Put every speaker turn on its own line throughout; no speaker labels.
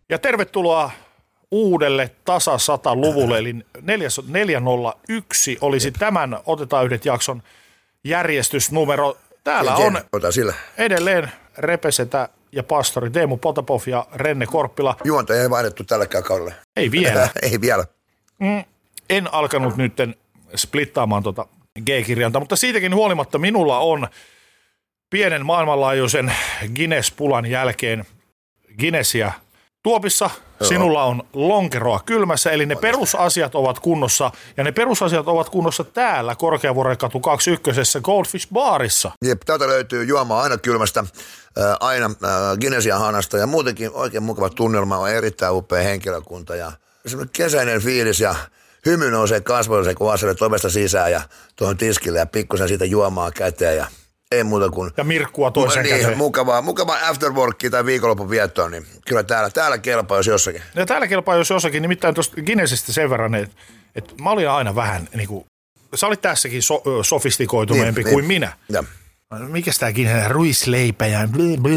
Ja tervetuloa uudelle tasa 100-luvulle, eli 401 olisi tämän Otetaan yhdet jakson järjestysnumero. Täällä on edelleen Repesetä ja pastori Teemu Potapov ja Renne Korppila.
Juontaja ei vaihdettu tälläkään kaudella.
Ei vielä.
Ei vielä.
En alkanut nytten splittaamaan tuota G-kirjainta, mutta siitäkin huolimatta minulla on pienen maailmanlaajuisen Guinness-pulan jälkeen Guinnessia tuopissa. Sinulla on lonkeroa kylmässä, eli ne perusasiat ovat kunnossa, ja ne perusasiat ovat kunnossa täällä Korkeavuoren katu 21. Goldfish Barissa.
Jep, täältä löytyy juomaa aina kylmästä, aina Guinnessia hanasta, ja muutenkin oikein mukava tunnelma, on erittäin upea henkilökunta, ja semmoinen kesäinen fiilis, ja hymy nousee kasvoille, kun aselet ovesta sisään, ja tuohon tiskille, ja pikkusen siitä juomaa käteen, ja ei muuta kuin...
Ja mirkkua toiseen käteen.
Mukavaa afterworkia tai viikonlopun viettoon, niin kyllä täällä kelpaa jos jossakin.
Ja täällä kelpaa jos jossakin, nimittäin tuosta Guinnessistä sen verran, että mä olin aina vähän niin kuin, sä olit tässäkin sofistikoituneempi kuin minä.
Ja.
Mikäs tää Guinness, ruisleipä ja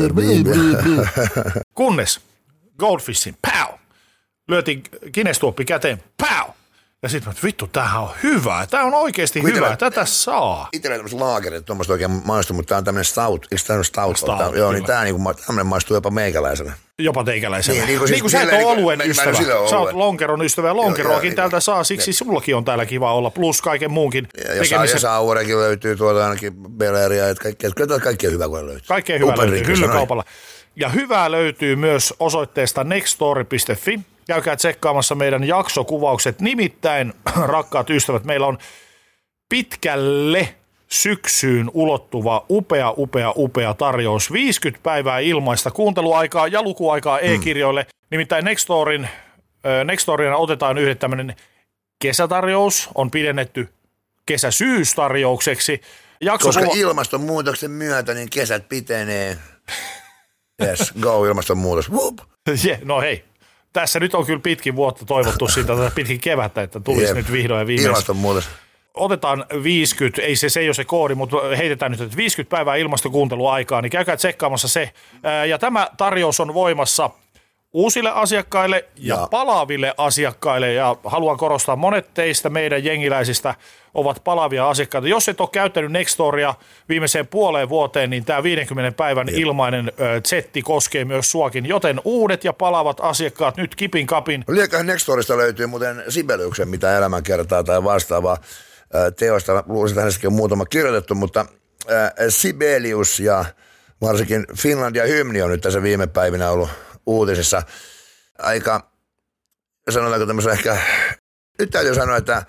kunnes Goldfishin, pow, lyötiin Guinness-tuoppi käteen, pow. Ja sitten vittu, tämähän on hyvä. Tämä on oikeasti hyvä. Tätä saa.
Itsellä tämmöiset laakerit, tuommoista oikein maistu, mutta tämä on tämmöinen stout. Eikö tämä ole stout? Joo, niin tämä tämmöinen maistuu jopa meikäläisenä.
Jopa teikäläisenä. Niin kuin sä et ole oluen ystävä. Sä oot lonkeron ystävä ja lonkeroakin täältä saa. Siksi sullakin on täällä kiva olla. Plus kaiken muunkin tekemisen.
Ja Saurekin löytyy tuolta ainakin Beleria. Kyllä kaikkea hyvää kun löytyy.
Kaikkea hyvää löytyy hyllykaupalla. Ja hyvää löytyy myös osoitteesta nextstory.fi. Käykää tsekkaamassa meidän jaksokuvaukset. Nimittäin, rakkaat ystävät, meillä on pitkälle syksyyn ulottuva upea tarjous. 50 päivää ilmaista kuunteluaikaa ja lukuaikaa e-kirjoille. Nimittäin Nextorina otetaan yhden tämmöinen kesätarjous. On pidennetty kesä-syystarjoukseksi.
Koska ilmastonmuutoksen myötä niin kesät pitenee. Yes, go ilmastonmuutos.
No hei. Tässä nyt on kyllä pitkin vuotta toivottu siitä, pitkin kevättä, että tulisi nyt vihdoin ja viimein.
Ilmastonmuutos.
Otetaan 50, ei ole se koodi, mutta heitetään nyt 50 päivää ilmastokuunteluaikaa, niin käykää tsekkaamassa se. Ja tämä tarjous on voimassa uusille asiakkaille ja palaaville asiakkaille, ja haluan korostaa, monet teistä meidän jengiläisistä ovat palaavia asiakkaita. Jos et ole käyttänyt Nextoria viimeiseen puoleen vuoteen, niin tämä 50 päivän ilmainen setti koskee myös suakin, joten uudet ja palaavat asiakkaat nyt kipin kapin.
Lieköhän Nextorista löytyy muuten Sibeliuksen mitä elämänkertaa tai vastaavaa teosta. Luulisin, että hänесsäkin on muutama kirjoitettu, mutta Sibelius ja varsinkin Finlandia hymni on nyt tässä viime päivinä ollut uutisissa. Aika, sanotaanko tämmöisen ehkä, nyt täytyy sanoa, että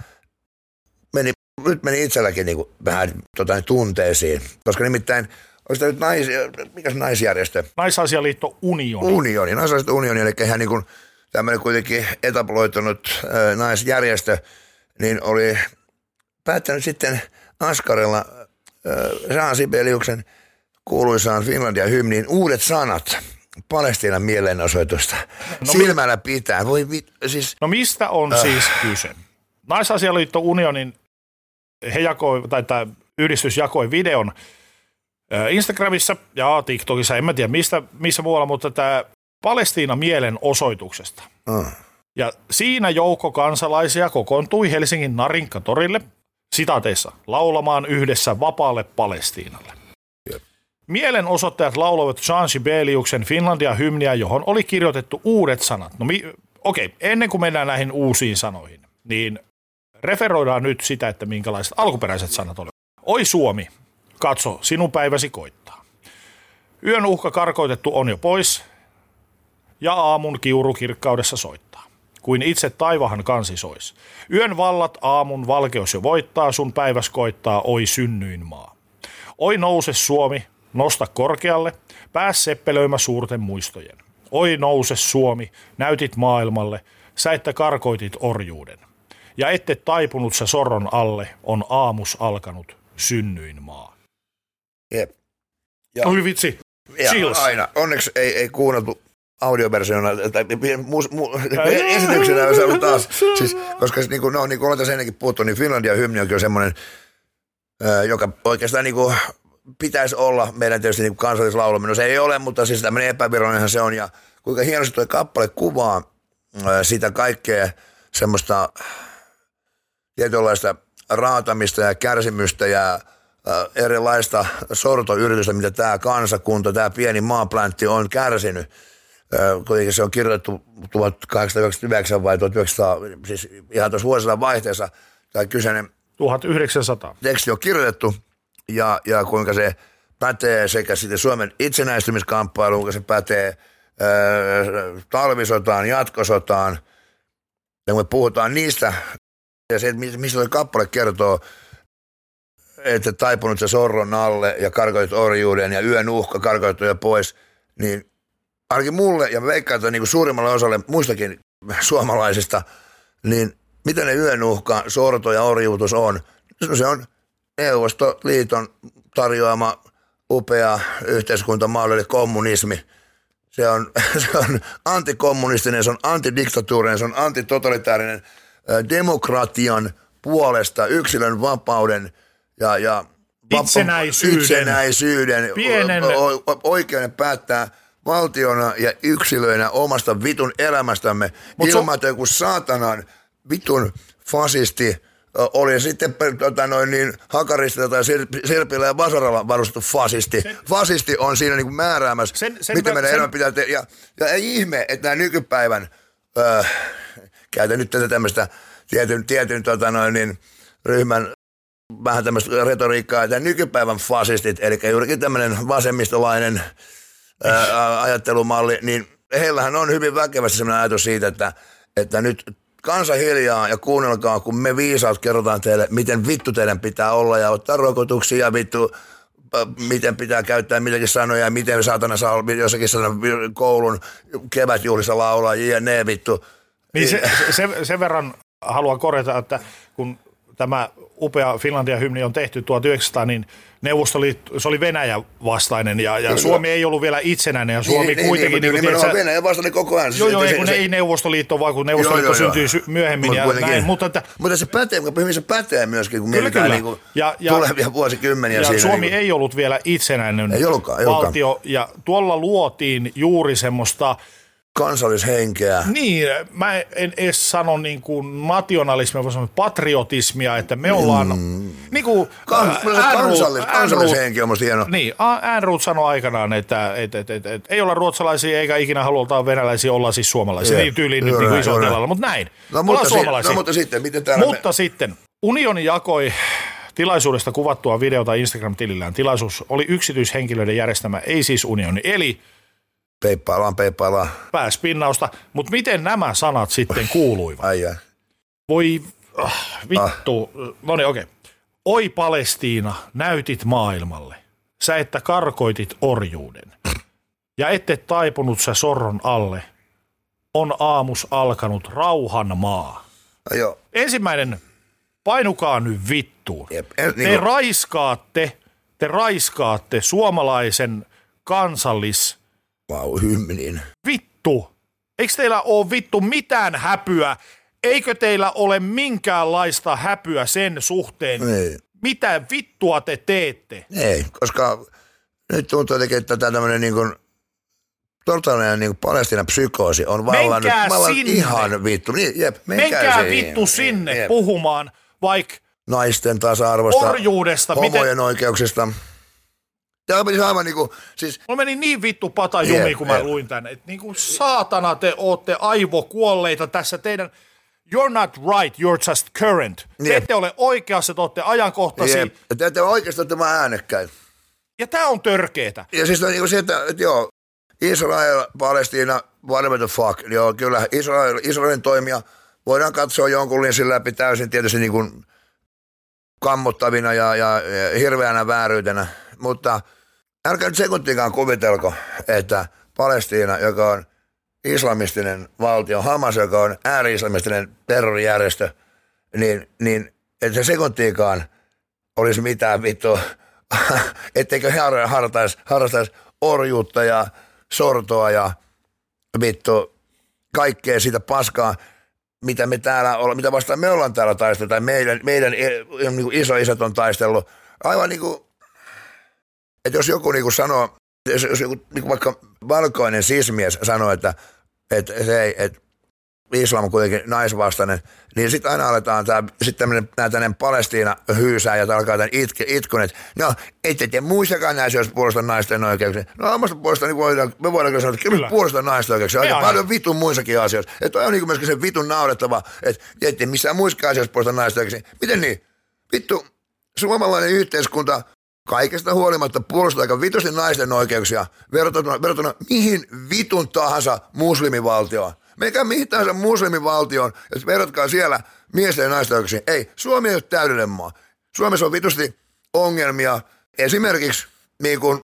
nyt meni itselläkin niin kuin vähän tunteisiin, koska nimittäin, onko tämä nyt mikä se naisjärjestö?
Naisasialiitto Unioni.
Naisasialiitto Unioni, eli ihan niin kuin tämmöinen kuitenkin etaploitunut naisjärjestö, niin oli päättänyt sitten askarella Jean Sibeliuksen kuuluisaan Finlandia hymniin uudet sanat. Palestiinan mielenosoitusta. Silmällä pitää. Siis.
No mistä on siis kyse? Naisasialiitto Unionin tämä yhdistys jakoi videon Instagramissa ja TikTokissa, en mä tiedä missä muualla, mutta tämä Palestiinan mielenosoituksesta. Ja siinä joukko kansalaisia kokoontui Helsingin Narinkatorille, sitaateissa, laulamaan yhdessä vapaalle Palestiinalle. Mielenosoittajat lauloivat Jean Sibeliuksen Finlandia-hymniä, johon oli kirjoitettu uudet sanat. No okei, ennen kuin mennään näihin uusiin sanoihin, niin referoidaan nyt sitä, että minkälaiset alkuperäiset sanat olivat. Oi Suomi, katso, sinun päiväsi koittaa. Yön uhka karkoitettu on jo pois, ja aamun kiuru kirkkaudessa soittaa. Kuin itse taivahan kansi sois. Yön vallat aamun valkeus jo voittaa, sun päiväs koittaa, oi synnyin maa. Oi nouse Suomi, nosta korkealle, pääs seppelöimä suurten muistojen. Oi nouse Suomi, näytit maailmalle, sä että karkoitit orjuuden. Ja ette taipunut sä sorron alle, on aamus alkanut, synnyin maa.
Jep.
Oi vitsi, chills.
Aina, onneksi ei kuunneltu audioversiona tai esityksenä olisi ollut taas, siis, koska niin kuin ollaan tässä ennenkin puhuttu, niin Finlandia hymni on kyllä semmoinen, joka oikeastaan niin kuin pitäisi olla meidän tietysti niin kansallislaulaminen. No se ei ole, mutta siis tämmöinen epävirallinenhan se on, ja kuinka hienosti tuo kappale kuvaa sitä kaikkea semmoista tietynlaista raatamista ja kärsimystä ja erilaista sortoyritystä, mitä tämä kansakunta, tämä pieni maapläntti on kärsinyt. Kuitenkin se on kirjoitettu 1899 vai 1900, siis ihan tuossa vuosisadan vaihteessa tämä kyseinen
1900.
Teksti on kirjoitettu ja kuinka se pätee sekä sitten Suomen itsenäistymiskamppailuun, kuinka se pätee talvisotaan, jatkosotaan. Ja kun me puhutaan niistä, ja se, mistä tuo kappale kertoo, että taipunut se sorron alle ja karkoit orjuuden ja yön uhka karkoittu jo pois, niin ainakin mulle ja veikkaan, että niin kuin suurimmalle osalle muistakin suomalaisista, niin mitä ne yön uhka, sorto ja orjuutus on? Se on Neuvostoliiton tarjoama upea yhteiskuntamalli, eli kommunismi. Se on antikommunistinen, se on antidiktatuurinen, se on antitotalitaarinen demokratian puolesta, yksilön vapauden ja itsenäisyyden oikeuden päättää valtiona ja yksilöinä omasta vitun elämästämme ilman, että joku saatanan vitun fasisti oli sitten Hakarista tai Sirpillä ja Vasaralla varustettu fasisti. Fasisti on siinä niin kuin määräämässä, miten meidän elämä pitää tehdä. Ja ei ihme, että nämä nykypäivän, käytän nyt tätä tämmöistä tietyn ryhmän vähän tämmöistä retoriikkaa, että nykypäivän fasistit, eli juurikin tämmöinen vasemmistolainen ajattelumalli, niin heillähän on hyvin väkevästi sellainen ajatus siitä, että nyt kansa hiljaa ja kuunnelkaa, kun me viisaat kerrotaan teille, miten vittu teidän pitää olla ja ottaa rokotuksia ja vittu, miten pitää käyttää mitäkin sanoja ja miten saatana saa jossakin koulun kevätjuhlissa laulaa jne vittu.
Niin sen verran haluan korjata, että kun tämä upea Finlandia-hymni on tehty 1900, niin Neuvostoliitto, se oli Venäjä vastainen ja Suomi ei ollut vielä itsenäinen ja Suomi kuitenkin...
Niin, Venäjä vastainen koko ajan.
Ei Neuvostoliitto, vaan kun Neuvostoliitto syntyi myöhemmin ja näin. Mutta
se pätee myöskin, kun mietitään niin tulevia vuosikymmeniä siinä.
Suomi ei ollut vielä itsenäinen valtio ja tuolla luotiin juuri semmoista...
kansallishenkeä.
Niin, mä en edes sano niin kuin nationalismia, vaan patriotismia, että me ollaan niin kuin
kansallishenki on musta hieno.
Niin, Ehrnrooth sanoi aikanaan, että ei olla ruotsalaisia eikä ikinä halutaan venäläisiä, ollaan siis suomalaisia. Niin tyyliin nyt niin isolla tilalla, mutta näin. Ollaan suomalaisia.
Mutta sitten, miten täällä
sitten, unioni jakoi tilaisuudesta kuvattua videota Instagram-tilillään. Tilaisuus oli yksityishenkilöiden järjestämä, ei siis unioni, eli
Peippaillaan.
Pääspinnausta. Mutta miten nämä sanat sitten kuuluivat? Voi vittu. No niin, okei. Oi Palestiina, näytit maailmalle. Sä että karkoitit orjuuden. Ja ette taipunut sä sorron alle. On aamus alkanut rauhan maa.
Joo.
Ensimmäinen, painukaa nyt vittuun. Te raiskaatte suomalaisen
hymnin.
Vittu. Eikö teillä ole vittu mitään häpyä? Eikö teillä ole minkäänlaista häpyä sen suhteen?
Ei.
Mitä vittua te teette?
Ei, koska nyt tuntuu jotenkin, että tämä tämmöinen niin kuin totaalinen niin kuin Palestiinan psykoosi on vallannut ihan vittu. Niin,
menkää vittu sinne puhumaan vaikka
naisten tasa-arvosta,
orjuudesta,
homojen oikeuksista. Tämä meni aivan niinku, siis...
Mulla meni niin vittu pata jumiin, kun mä luin tänne, että niinku saatana te ootte aivokuolleita tässä teidän... You're not right, you're just current. Te ette ole oikeassa, te ootte ajankohtaisia.
Te ette ole oikeasti, te vaan äänekkäitä.
Ja tää on törkeetä.
Ja siis on niinku se, että joo, Israel, Palestiina, whatever the fuck, joo kyllä, Israelin toimia voidaan katsoa jonkun linssin läpi täysin tietysti niinku kammottavina ja hirveänä vääryytenä, mutta... Älkää nyt sekuntiinkaan kuvitelko, että Palestiina, joka on islamistinen valtio, Hamas, joka on ääri-islamistinen terrorijärjestö, niin että se sekuntiinkaan olisi mitään vittu, etteikö he harrastaisi orjuutta ja sortoa ja vittu kaikkea sitä paskaa, mitä me täällä ollaan, mitä vastaan me ollaan täällä taistellut, tai meidän niin kuin isoisät on taistellut. Aivan niin kuin että jos joku niinku sanoo jos joku niin vaikka valkoinen sismies sanoo, että islam on kuitenkin naisvastainen, niin sitten aina aletaan tämmöinen Palestiina hyysää ja alkaa tämän itkun, että no, ette te muistakaan näissä, jos puolustaa naisten oikeuksia. No omasta puolesta niin me voidaan sanoa, että kyllä puolustaa naisten oikeuksia. Aika paljon vitun muissakin asioissa. Että on niin myöskin se vitun naurettava, että ette missään muissakaan asioissa puolustaa naisten oikeuksia. Miten niin? Vittu, suomalainen yhteiskunta kaikesta huolimatta puolustaa aika vitusti naisten oikeuksia verrattuna mihin vitun tahansa muslimivaltioon. Meikään mihin tahansa muslimivaltioon, että verratkaa siellä miesten ja naisten oikeuksiin. Ei, Suomi ei ole täydellinen maa. Suomessa on vitusti ongelmia, esimerkiksi niin kuin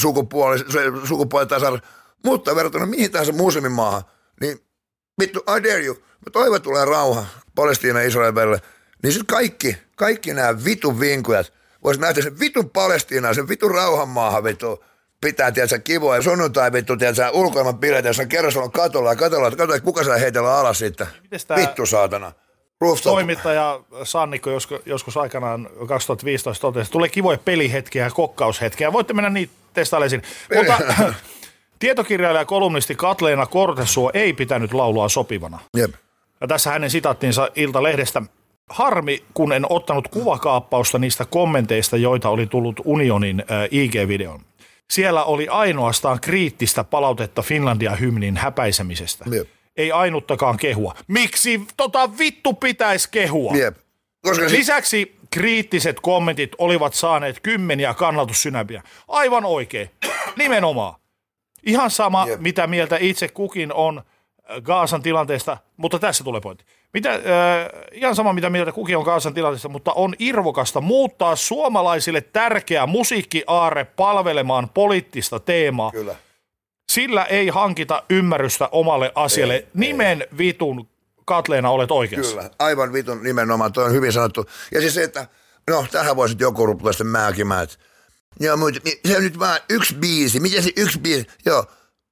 sukupuolitasa-arvo, mutta verrattuna mihin tahansa muslimimaahan, niin vittu, I dare you. Mä toivon, tulee rauha Palestiina ja Israelin välille, niin sitten kaikki nämä vitun vinkujat voisi nähdä sen vitun Palestiinaa, sen vitun rauhanmaahan vittu. Pitää, tiedätkö, kivoa ja sunnuntai vittu, tiedätkö, ulkoilman bileitä, jossa kerrosalon katolla, että kuka saa heitellä alas sitten. Vittu saatana. Rooftop.
Toimittaja Sannikko joskus aikanaan 2015 totesi, että tulee kivoja pelihetkiä ja kokkaushetkiä. Voitte mennä niitä testailemaan. Mutta tietokirjailija ja kolumnisti Katleena Kortesuo ei pitänyt laulua sopivana.
Jep.
Ja tässä hänen sitaattinsa Iltalehdestä. Harmi, kun en ottanut kuvakaappausta niistä kommenteista, joita oli tullut Unionin IG-videon. Siellä oli ainoastaan kriittistä palautetta Finlandia-hymnin häpäisemisestä.
Jep.
Ei ainuttakaan kehua. Miksi vittu pitäisi kehua?
Jep.
Lisäksi kriittiset kommentit olivat saaneet kymmeniä kannatussynäpiä. Aivan oikein. Nimenomaan. Ihan sama, mitä mieltä itse kukin on Gazan tilanteesta, mutta tässä tulee pointti. Ihan sama, mitä mieltä kukin on Gazan tilanteesta, mutta on irvokasta muuttaa suomalaisille tärkeä musiikkiaarre palvelemaan poliittista teemaa.
Kyllä.
Sillä ei hankita ymmärrystä omalle asialle. Nimen vitun Katleena olet oikeassa.
Kyllä, aivan vitun nimenomaan, toi on hyvin sanottu. Ja siis se, että no tähän voisit joku rupea sitten määkimään, että joo, se on nyt vaan yksi biisi. Miten se yksi biisi? Joo,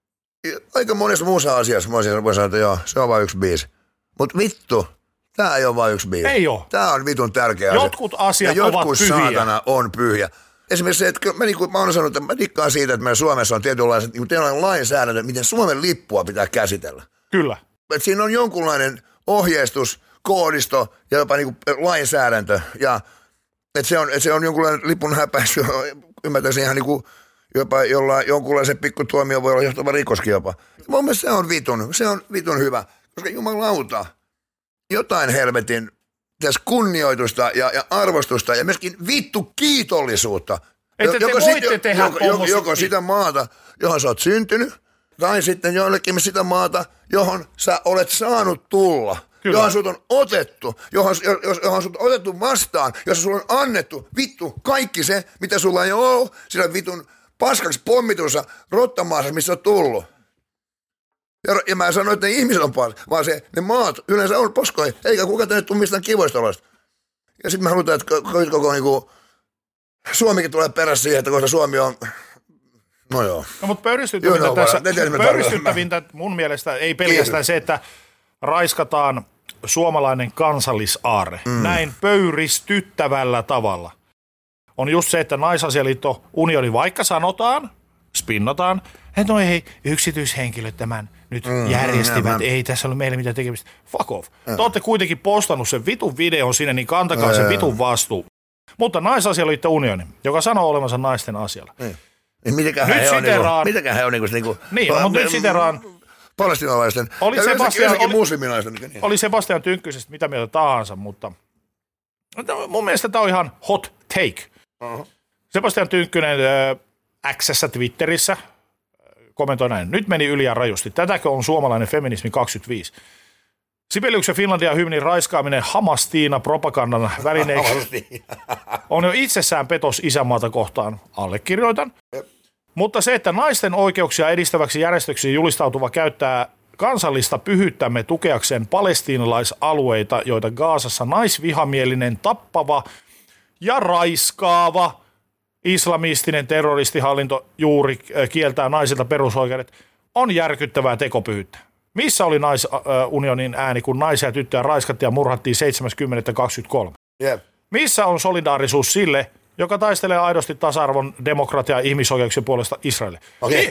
aika monessa muussa asiassa voi sanoa, että joo, se on vain yksi biisi. Mutta vittu, tää ei ole vain yksi biisi.
Ei ole.
Tää on vitun tärkeä asia.
Jotkut asiat
ja
ovat
jotkut
pyhiä.
saatana on pyhiä. Esimerkiksi se, että mä oon sanonut, että mä dikkaan siitä, että meillä Suomessa on tietynlainen lainsäädäntö, miten Suomen lippua pitää käsitellä.
Kyllä.
Että siinä on jonkunlainen ohjeistus, koodisto ja jopa niin kuin lainsäädäntö. Ja että se on jonkunlainen lipun häpäisy, ymmärtäisin ihan niin kuin jopa jonkunlaisen pikkutuomio voi olla johtava rikoskin jopa. Mun mielestä se on vitun hyvä, koska jumalauta, jotain helvetin tässä kunnioitusta ja arvostusta ja myöskin vittu kiitollisuutta.
Että te voitte tehdä
joko sitä maata, johon sä oot syntynyt, tai sitten jollekin sitä maata, johon sä olet saanut tulla. Kyllä. Johon sut on otettu, johon sut on otettu vastaan, jossa sulla on annettu vittu kaikki se, mitä sulla ei ole, sillä vitun paskaksi pommitussa rottamaassa, missä on tullut. Ja mä en sano, että ne ihmiset on paljon, vaan ne maat yleensä on poskoja, eikä kukaan tänne tule mistään kivoista oloista. Ja sitten me halutaan, että koko niinku, Suomikin tulee perässä siihen, että koska Suomi on, no joo.
No mutta pöyristyttävintä mun mielestä ei pelkästään se, että raiskataan suomalainen kansallisaarre näin pöyristyttävällä tavalla. On just se, että Naisasialiitto Unioni, vaikka sanotaan, spinnataan, että no ei, yksityishenkilöt tämän nyt järjestivät, ei tässä ole meille mitään tekemistä. Fuck off. Te olette kuitenkin postannut sen vitun videon sinne, niin kantakaa sen vitun vastuu. Mutta Naisasialiitto Unioni, joka sanoo olevansa naisten asialla.
Niin mitenköhän he on niinku...
Niin, mutta nyt siteraan...
Palestiinalaisten ja musliminaisten.
Oli Sebastian Tynkkysestä mitä mieltä tahansa, mutta mun mielestä tämä on ihan hot take. Sebastian Tynkkynen X:ssä Twitterissä kommentoi näin. Nyt meni yli ja rajusti. Tätäkö on suomalainen feminismi 25? Sibeliuksen Finlandia-hymnin raiskaaminen Hamastiina-propagandan välineeksi on jo itsessään petos isänmaata kohtaan. Allekirjoitan. Mutta se, että naisten oikeuksia edistäväksi järjestöksi julistautuva käyttää kansallista pyhyyttämme tukeakseen palestiinalaisalueita, joita Gazassa naisvihamielinen, tappava ja raiskaava islamistinen terroristihallinto juuri kieltää naisilta perusoikeudet, on järkyttävää tekopyhyyttä. Missä oli naisunionin ääni, kun naisia ja tyttöjä raiskattiin ja murhattiin 7.10.23?
Yep.
Missä on solidaarisuus sille, joka taistelee aidosti tasa-arvon, demokratia ja ihmisoikeuksien puolesta Israelille.
Okei.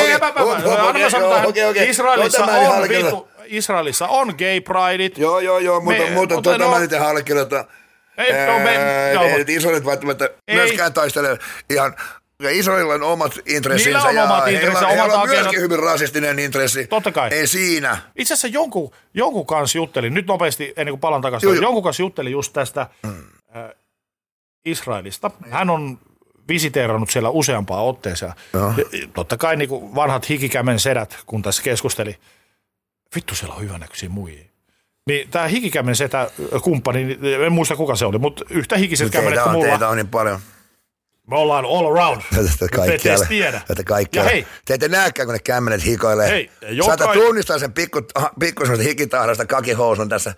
Israelissa on gay prideit.
Joo, mutta mä nyt en allekirjoita. Israelit välttämättä myöskään taistelee ihan. Ja Israelilla on omat intressinsä.
Niillä on omat intressinsä,
heillä on myöskin hyvin rasistinen intressi.
Totta kai.
Ei siinä.
Itse asiassa jonkun kanssa juttelin, nyt nopeasti ennen kuin palan takaisin, jonkun kanssa juttelin just tästä Israelista. Hän on visiteerannut siellä useampaa otteeseen. Totta kai niin kuin vanhat hikikämen sedät, kun tässä keskusteli. Vittu, siellä on hyvänäköisiä muijia. Niin tämä hikikämen setä kumppani, en muista kuka se oli, mutta yhtä hikiset kämmenet kuin mulla.
Teitä on niin paljon.
Me ollaan all around. Te ette edes tiedä.
Ja hei. Te ette näkään, kun ne kämmenet hikoilee.
Hei,
saata tunnistaa sen pikku semmoista hikitahdasta kakihousun tässä.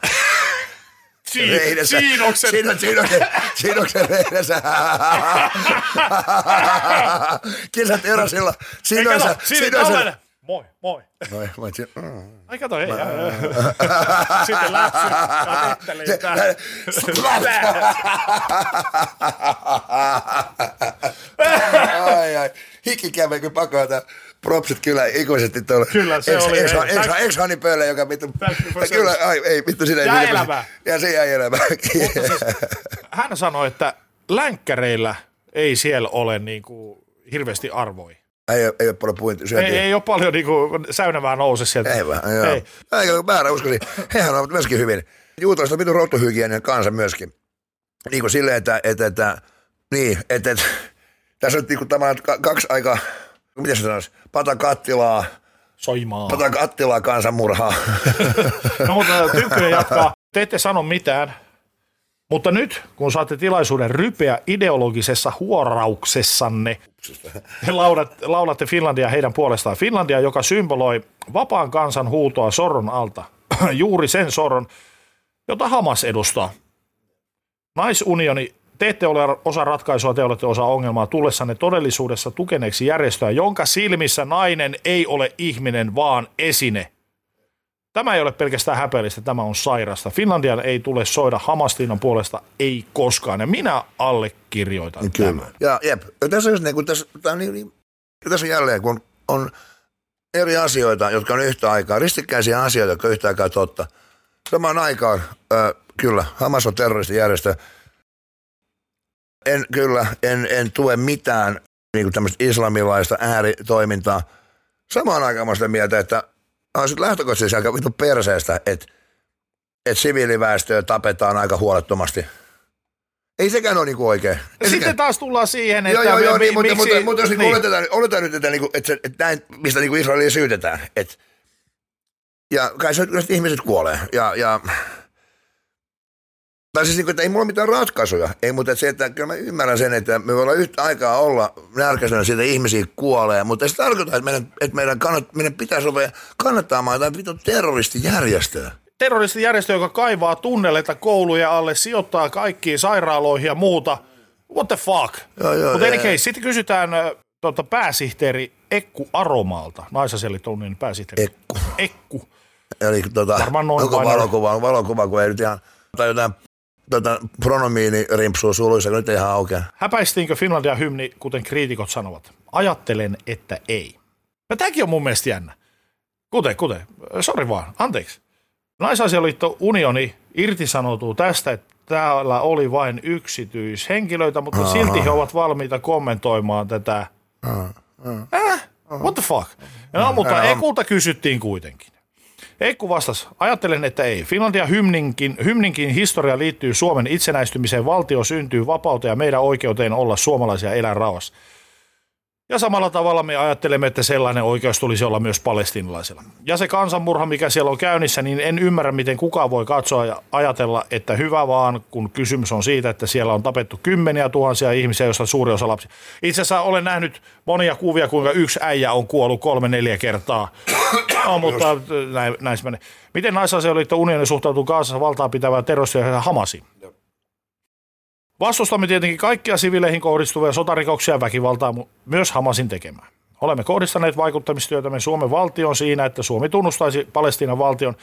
Siinä on
se reidessä. Kisat erasilla. Siinä on se.
Moi.
Moi.
Ai kato, hei. Sitten läpsy.
Ai. Hikikämmen, kun pakoa tää propsit kyllä ikuisesti tuolla.
Kyllä se oli.
Ex-hani pölle, joka vittu. Kyllä, ei vittu sinä.
Jää elämää.
Ja se jää elämää.
Hän sanoi, että länkkäreillä ei siellä ole niinku hirveästi arvoja.
Ei ole paljon puintia.
Ei ole paljon niinku säynävää nouse sieltä.
Ei vaan, joo. Ei määrä uskoisin. Hehän ovat myöskin hyvin. Juutalaiset on vitun routtuhygienian kanssa myöskin. Niin kuin silleen, että tässä on niinku tavallaan kaksi aika, miten se sanoisi, patakattilaa.
Soimaa.
Patakattilaa kansanmurhaa.
No mutta Tynkkynen jatkaa. Te ette sano mitään. Mutta nyt, kun saatte tilaisuuden rypeä ideologisessa huorauksessanne, laulatte Finlandia heidän puolestaan. Finlandia, joka symboloi vapaan kansan huutoa sorron alta. Juuri sen sorron, jota Hamas edustaa. Naisunioni, te ette ole osa ratkaisua, te olette osa ongelmaa tullessanne todellisuudessa tukeneeksi järjestöä, jonka silmissä nainen ei ole ihminen, vaan esine. Tämä ei ole pelkästään häpeällistä, tämä on sairasta. Finlandian ei tule soida Hamasliinon puolesta, ei koskaan. Ja minä allekirjoitan tämän.
Ja jep, tässä on jälleen, kun on eri asioita, jotka on yhtä aikaa, ristikkäisiä asioita, jotka on yhtä aikaa totta. Samaan aikaan, kyllä, Hamas on terroristijärjestö. En tue mitään niin kuin tämmöistä islamilaista ääritoimintaa. Samaan aikaan mä sitä mieltä, että on sitten lähtökohtaisesti aika vittu perseestä, että siviiliväestöä tapetaan aika huolettomasti. Ei sekään ole niinku oikein.
Sitten taas tullaan siihen, että
mutta jos niin. oletetaan nyt, että näin, mistä niinku Israelia syytetään. Ja kai se ihmiset kuolee. Tai siis, että ei mulla ole mitään ratkaisuja. Ei, mutta se, että kyllä mä ymmärrän sen, että me voidaan yhtä aikaa olla närkäisenä siitä, että ihmisiä kuolee. Mutta se tarkoittaa, että meidän pitäisi olla kannattamaan jotain vitun terroristijärjestöä.
Terroristijärjestö, joka kaivaa tunneleita kouluja alle, sijoittaa kaikkiin sairaaloihin ja muuta. What the fuck? Mutta anyway, sitten kysytään pääsihteeri Ekku Aromaalta. Naisasialiiton pääsihteeri. Ekku.
Eli
varmaan noin
valokuva, kun ei nyt ihan, tai jotain pronomiini rimpsuu suluissa, kun nyt ei ihan aukea.
Häpäistiinkö Finlandia hymni, kuten kriitikot sanovat? Ajattelen, että ei. Ja tämäkin on mun mielestä jännä. Kuten. Sori vaan, anteeksi. Naisasialiitto Unioni irtisanoutuu tästä, että täällä oli vain yksityishenkilöitä, mutta silti he ovat valmiita kommentoimaan tätä. What the fuck? No, mutta Ekulta kysyttiin kuitenkin. Ekku vastasi, ajattelen, että ei. Finlandia hymninkin historia liittyy Suomen itsenäistymiseen, valtio syntyy vapauteen ja meidän oikeuteen olla suomalaisia elää rauhassa. Ja samalla tavalla me ajattelemme, että sellainen oikeus tulisi olla myös palestiinalaisilla. Ja se kansanmurha, mikä siellä on käynnissä, niin en ymmärrä, miten kukaan voi katsoa ja ajatella, että hyvä vaan, kun kysymys on siitä, että siellä on tapettu kymmeniä tuhansia ihmisiä, joista suuri osa lapsia. Itse asiassa olen nähnyt monia kuvia, kuinka yksi äijä on kuollut 3-4 kertaa. No, mutta näissä menee. Miten Naisasialiitto Unioni suhtautuu Gazassa valtaa pitävään terroristia Hamasiin? Vastustamme tietenkin kaikkia siviileihin kohdistuvia sotarikoksia ja väkivaltaa, myös Hamasin tekemään. Olemme kohdistaneet vaikuttamistyötämme Suomen valtioon siinä, että Suomi tunnustaisi Palestiinan valtion.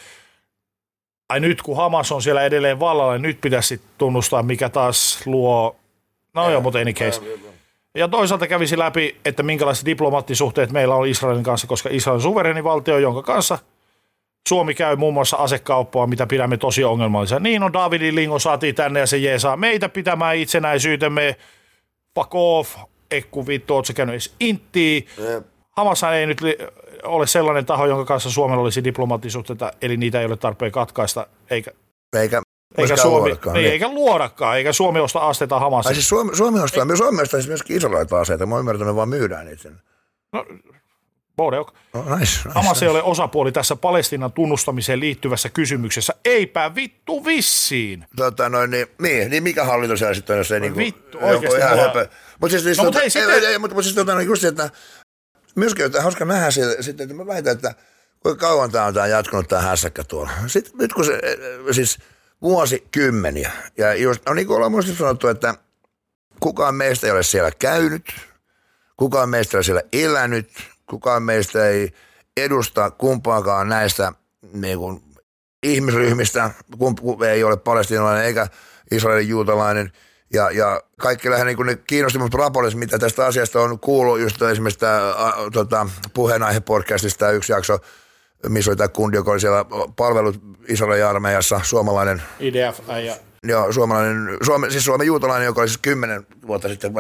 Ai nyt kun Hamas on siellä edelleen vallalla, niin nyt pitäisi tunnustaa, mikä taas luo No joo, mutta any case. Ja toisaalta kävisi läpi, että minkälaiset diplomaattisuhteet meillä on Israelin kanssa, koska Israel on suvereni valtio, jonka kanssa Suomi käy muun muassa asekauppaa, mitä pidämme tosi ongelmallisena. Niin on, Davidin Lingo saatiin tänne ja se jeesaa meitä pitämään itsenäisyytemme. Fuck off, ekku vittu, ootko sä käynyt edes inttiin. Hamashan ei nyt ole sellainen taho, jonka kanssa Suomella olisi diplomaattisuhteita, eli niitä ei ole tarpeen katkaista, eikä Suomi, eikä luodakaan, eikä Suomi osta aseita Hamasin.
Siis Suomi ostaa myöskin isolaitaa aseita, mä ymmärrän, että me vaan myydään niitä. No,
Bodeok.
Nice.
Hamas ei ole osapuoli tässä Palestiinan tunnustamiseen liittyvässä kysymyksessä. Eipä vittu vissiin.
Niin mikä hallitus siellä sitten on, jos ei niinku...
Vittu, oikeesti.
Mutta siis, just että myöskin on hauska nähdä sitten, että mä väitän, että kuinka kauan tämä on jatkunut tämä hässäkkä tuolla. Sitten nyt kun se, siis vuosikymmeniä, ja just, niin kuin ollaan muista sanottu, että kukaan meistä ei ole siellä käynyt, kukaan meistä ei ole siellä elänyt, kukaan meistä ei edusta kumpaakaan näistä niin kuin, ihmisryhmistä, ei ole palestiinalainen eikä Israelin juutalainen, ja kaikki lähden niin kuin ne kiinnostumat raportit, mitä tästä asiasta on kuullut, just esimerkiksi tämä puheenaihe-podcastista yksi jakso, missä oli tämä kundi, joka oli siellä palvelut Israelin armeijassa, suomalainen.
IDF ja...
Joo, Suomen juutalainen, joka oli siis 10 vuotta sitten,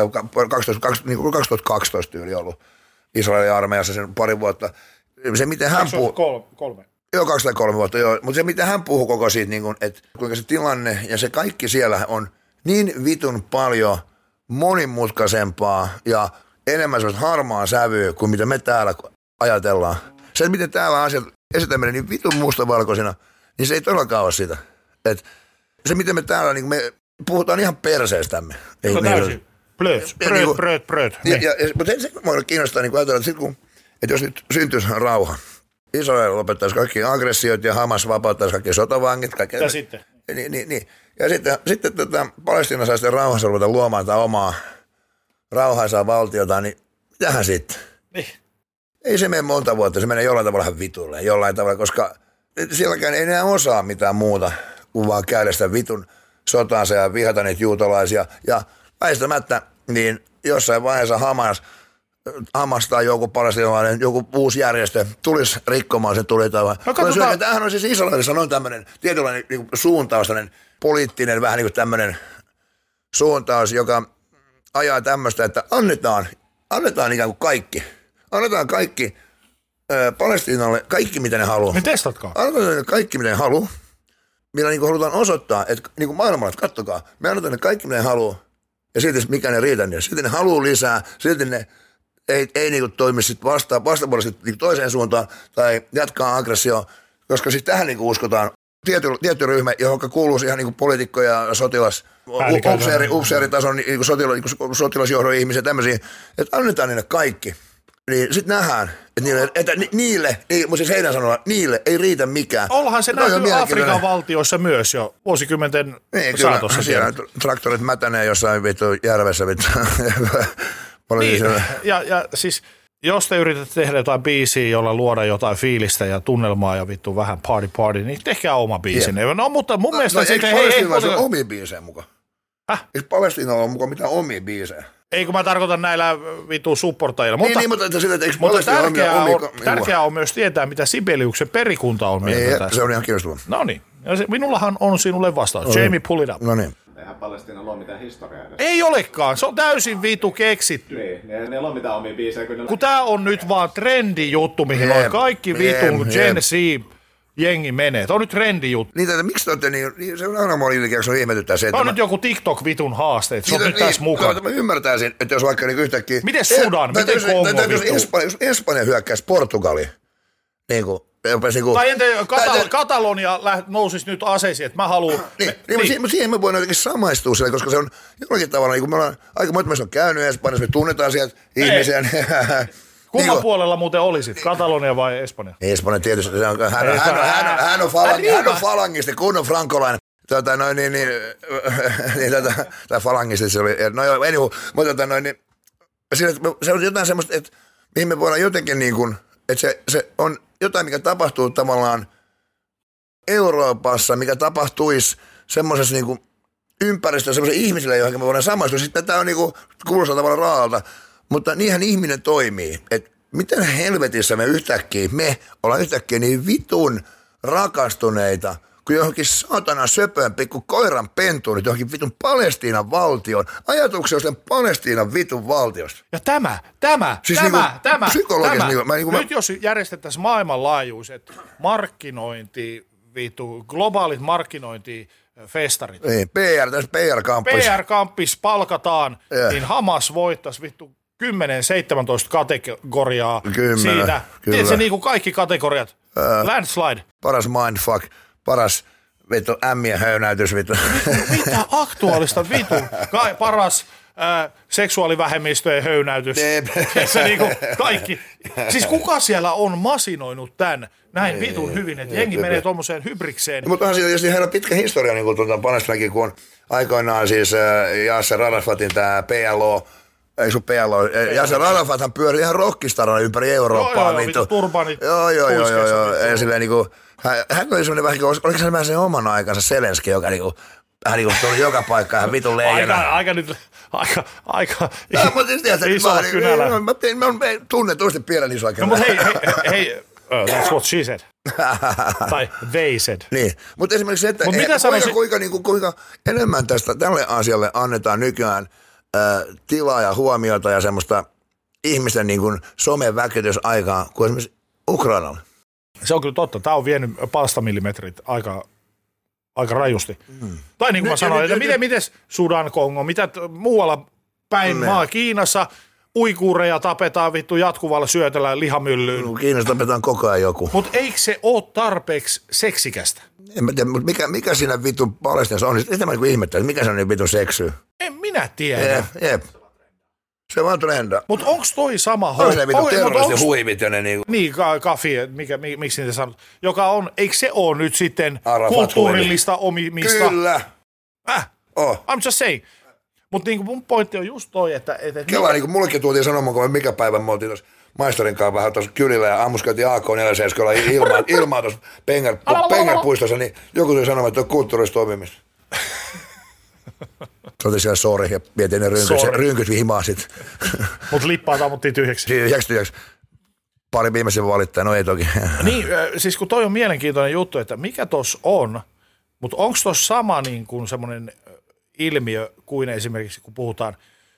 2012 tyyli ollut Israelin armeijassa sen pari vuotta. Se miten hän puhuu...
3.
Joo, 203 vuotta, joo. Mutta se miten hän puhuu koko siitä, niin kun, että kuinka se tilanne ja se kaikki siellä on niin vitun paljon monimutkaisempaa ja enemmän sellaista harmaa sävyä kuin mitä me täällä ajatellaan. Se, miten täällä asiat esitämme niin vitun mustavalkoisina, niin se ei todellakaan ole sitä. Et se, miten me täällä, niin me puhutaan ihan perseestämme.
No täysin. Bröt.
Mutta se mua kiinnostaa niin ajatella, että jos nyt syntyisi rauha, Israel lopettaisi kaikki aggressiot ja Hamas vapauttaisi kaikki sotavangit.
Ja sitten?
Niin. Ja sitten Palestiina saa sitten rauhassa ruveta luomaan tämä omaa rauhaisaa valtiota, niin mitähän sitten?
Niin.
Ei se mene monta vuotta, se menee jollain tavalla vitulle, koska sielläkään ei enää osaa mitään muuta kuin vaan käydä sitä vitun sotaansa ja vihata niitä juutalaisia. Ja väistämättä, niin jossain vaiheessa Hamas tai joku palestiinalainen, joku uusi järjestö tulisi rikkomaan sen tulitauon. No, tämähän on siis Israelissa on tämmöinen tietynlainen niin suuntaus, tämmöinen poliittinen vähän niin kuin tämmöinen suuntaus, joka ajaa tämmöistä, että annetaan ikään kuin kaikki. Annetaan kaikki Palestiinalle, kaikki mitä ne haluaa.
Me testatkaa.
Annetaan kaikki mitä ne haluaa. Millä niin kuin halutaan osoittaa, että niin kuin maailmalla, että kattokaa, me annetaan ne kaikki mitä ne haluaa. Ja silti mikä ne riitä niille. Silti ne haluaa lisää, silti ne ei niin kuin toimi sitten vastapuolisesti niin toiseen suuntaan tai jatkaa aggressioon, koska siis tähän niin kuin uskotaan tietty ryhmä, johon kuuluu ihan niin kuin poliitikko ja sotilas, upseeritason niin sotilasjohdon ihmisiä tämmöisiä, että annetaan niille kaikki. Niin sitten nähdään, että niille, mutta siis heidän sanoilla, niille ei riitä mikään.
Ollaan se näkyy Afrikan valtioissa myös jo vuosikymmenten saatossa.
Siellä traktorit mätänee jossain vittu järvessä vittu.
Niin, ja siis jos te yritätte tehdä jotain biisiä, jolla luoda jotain fiilistä ja tunnelmaa ja vittu vähän party, niin tehkää oma biisin. Yeah. No mutta mun mielestä
sitten... Eikö Palestiinalla ole omia biisejä mukaan? Eikö Palestiinalla ole mukaan mitään omia biisejä?
Ei kun mä tarkoitan näillä vittu supportajilla. Mutta tärkeää on myös tietää, mitä Sibeliuksen perikunta on mieltä tästä.
Se on ihan kiinnostavaa.
No niin. Minullahan on sinulle vastaus. Jamie, pull it up.
No niin.
Eihän Palestiinalla ole mitään historiaa edes.
Ei olekaan, se on täysin vitu keksitty.
Niin, ne on mitään omia biisejä.
Kun tää on nyt vaan trendijuttu, mihin on kaikki vitun Gen Z jengi menee. Tämä on nyt trendijuttu.
Niin, että miksi te olette niin, se on aina mua ilkeäksi, on ihmetyttää se, että...
Tämä on nyt joku TikTok-vitun haaste, että se on nyt tässä mukana.
Mä ymmärtäisin, että jos vaikka niin yhtäkkiä...
Miten Sudan? Miten Kongo?
Jos Espanja hyökkäisi Portugali, niin kuin...
Tai entä Katalonia nousisi nyt aseisiin, että mä haluan...
Mutta siihen me voidaan jotenkin samaistua sille, koska se on jollakin tavalla, niin kuin me ollaan, aika monta meistä on käynyt Espanjassa, me tunnetaan sieltä ihmisiä.
Kumman puolella muuten olisit, Katalonia vai Espanja?
Espanja tietysti, hän on falangisti, kunnon frankolainen. Tai falangisti se oli, no joo, anywho, mutta se on jotain semmoista, että mihin me voidaan jotenkin niin kuin, että se on jotain, mikä tapahtuu tavallaan Euroopassa, mikä tapahtuisi semmoisessa niin kuin ympäristö semmoisen ihmisille, johon me voidaan samaistua. Siis tämä on niinku, kuulostaa tavallaan raalta, mutta niinhän ihminen toimii. Että miten helvetissä me ollaan yhtäkkiä niin vitun rakastuneita, kun johonkin saatana söpöön pikku koiran pentuun, johonkin vitun Palestiinan valtion, ajatuksia jostain Palestiinan vitun valtiosta.
Ja tämä. Nyt jos järjestettäisiin maailmanlaajuiset globaalit markkinointifestarit.
Niin, PR-kamppis.
PR-kamppis palkataan, niin Hamas voittaisi vittu 10-17 kategoriaa siitä. Tiedätkö niin kuin kaikki kategoriat? Landslide.
Paras mindfuck, paras vittu ämmien höynäytys vittu.
Mitä aktuaalista vittu? Paras seksuaalivähemmistöjen höynäytys. Se niinku kaikki. Siis kuka siellä on masinoinut tämän näin vitun hyvin, että jengi menee tuommoiseen hybrikseen.
No, mutta onhan siinä heillä pitkä historia, niin kuin Palestinakin, kun on aikoinaan siis Yasser Arafatin tämä PLO, ei sun PLO, Yasser Arafathan pyöri ihan rockistarana ympäri Eurooppaa.
Joo, turbanit.
Joo. Ja silleen niinku, hän oli semmoinen vähän, oliko se vähän sen oman aikansa Selenski, joka niinku, hän niinku tuli joka paikkaan ihan vitun leijana.
Aika
isolla
kynällä.
Mä tunnetusti pienen isolla kynällä.
No mutta hei, that's what she said. Tai they said.
Niin, mutta esimerkiksi se, että kuinka enemmän tälle asialle annetaan nykyään tilaa ja huomiota ja semmoista ihmisten niin kuin someväkytysaikaa kuin esimerkiksi Ukrainalla.
Se on kyllä totta. Tämä on vienyt palstamillimetrit aika rajusti. Tai niin kuin mä sanoin, että miten Sudan, Kongo, mitä muualla päin maa, Kiinassa uikuureja tapetaan vittu jatkuvalla syötöllä lihamyllyyn.
No, Kiinassa tapetaan koko ajan joku.
Mutta eikö se ole tarpeeksi seksikästä?
En mä tiedä, mutta mikä siinä vittu Palestiinassa on? Sitä mä ihmettelen, mikä se on niin vittu seksy?
En minä tiedä.
Jep. Se vaan trenda.
Mutta onko toi sama
on se vittu terroristihuivit ja ne niinku.
Niin, kafi, miksi niitä sanot, joka on, eikö se ole nyt sitten kulttuurillista omimista?
Kyllä.
I'm just saying. Mutta niinku mun pointti on just toi, että
Kela, niin kuin mullekin tuotiin sanomaan, kun mikä päivä me oltiin tuossa maistorin kanssa vähän tuossa kylillä ja ammuskeltiin AK-47 ilmaa tuossa Pengerpuistossa, niin joku tuli sanomaan, että on kulttuurista omimista. Se oli siellä sori ja vietiin ne rynkyt himaa sitten.
Mutta lippaa tammuttiin tyhjäksi.
Tyhjäksi. Pari viimeisen valittaa, no ei toki.
Niin, siis kun toi on mielenkiintoinen juttu, että mikä tossa on, mutta onko tossa sama niin kuin semmoinen ilmiö kuin esimerkiksi kun puhutaan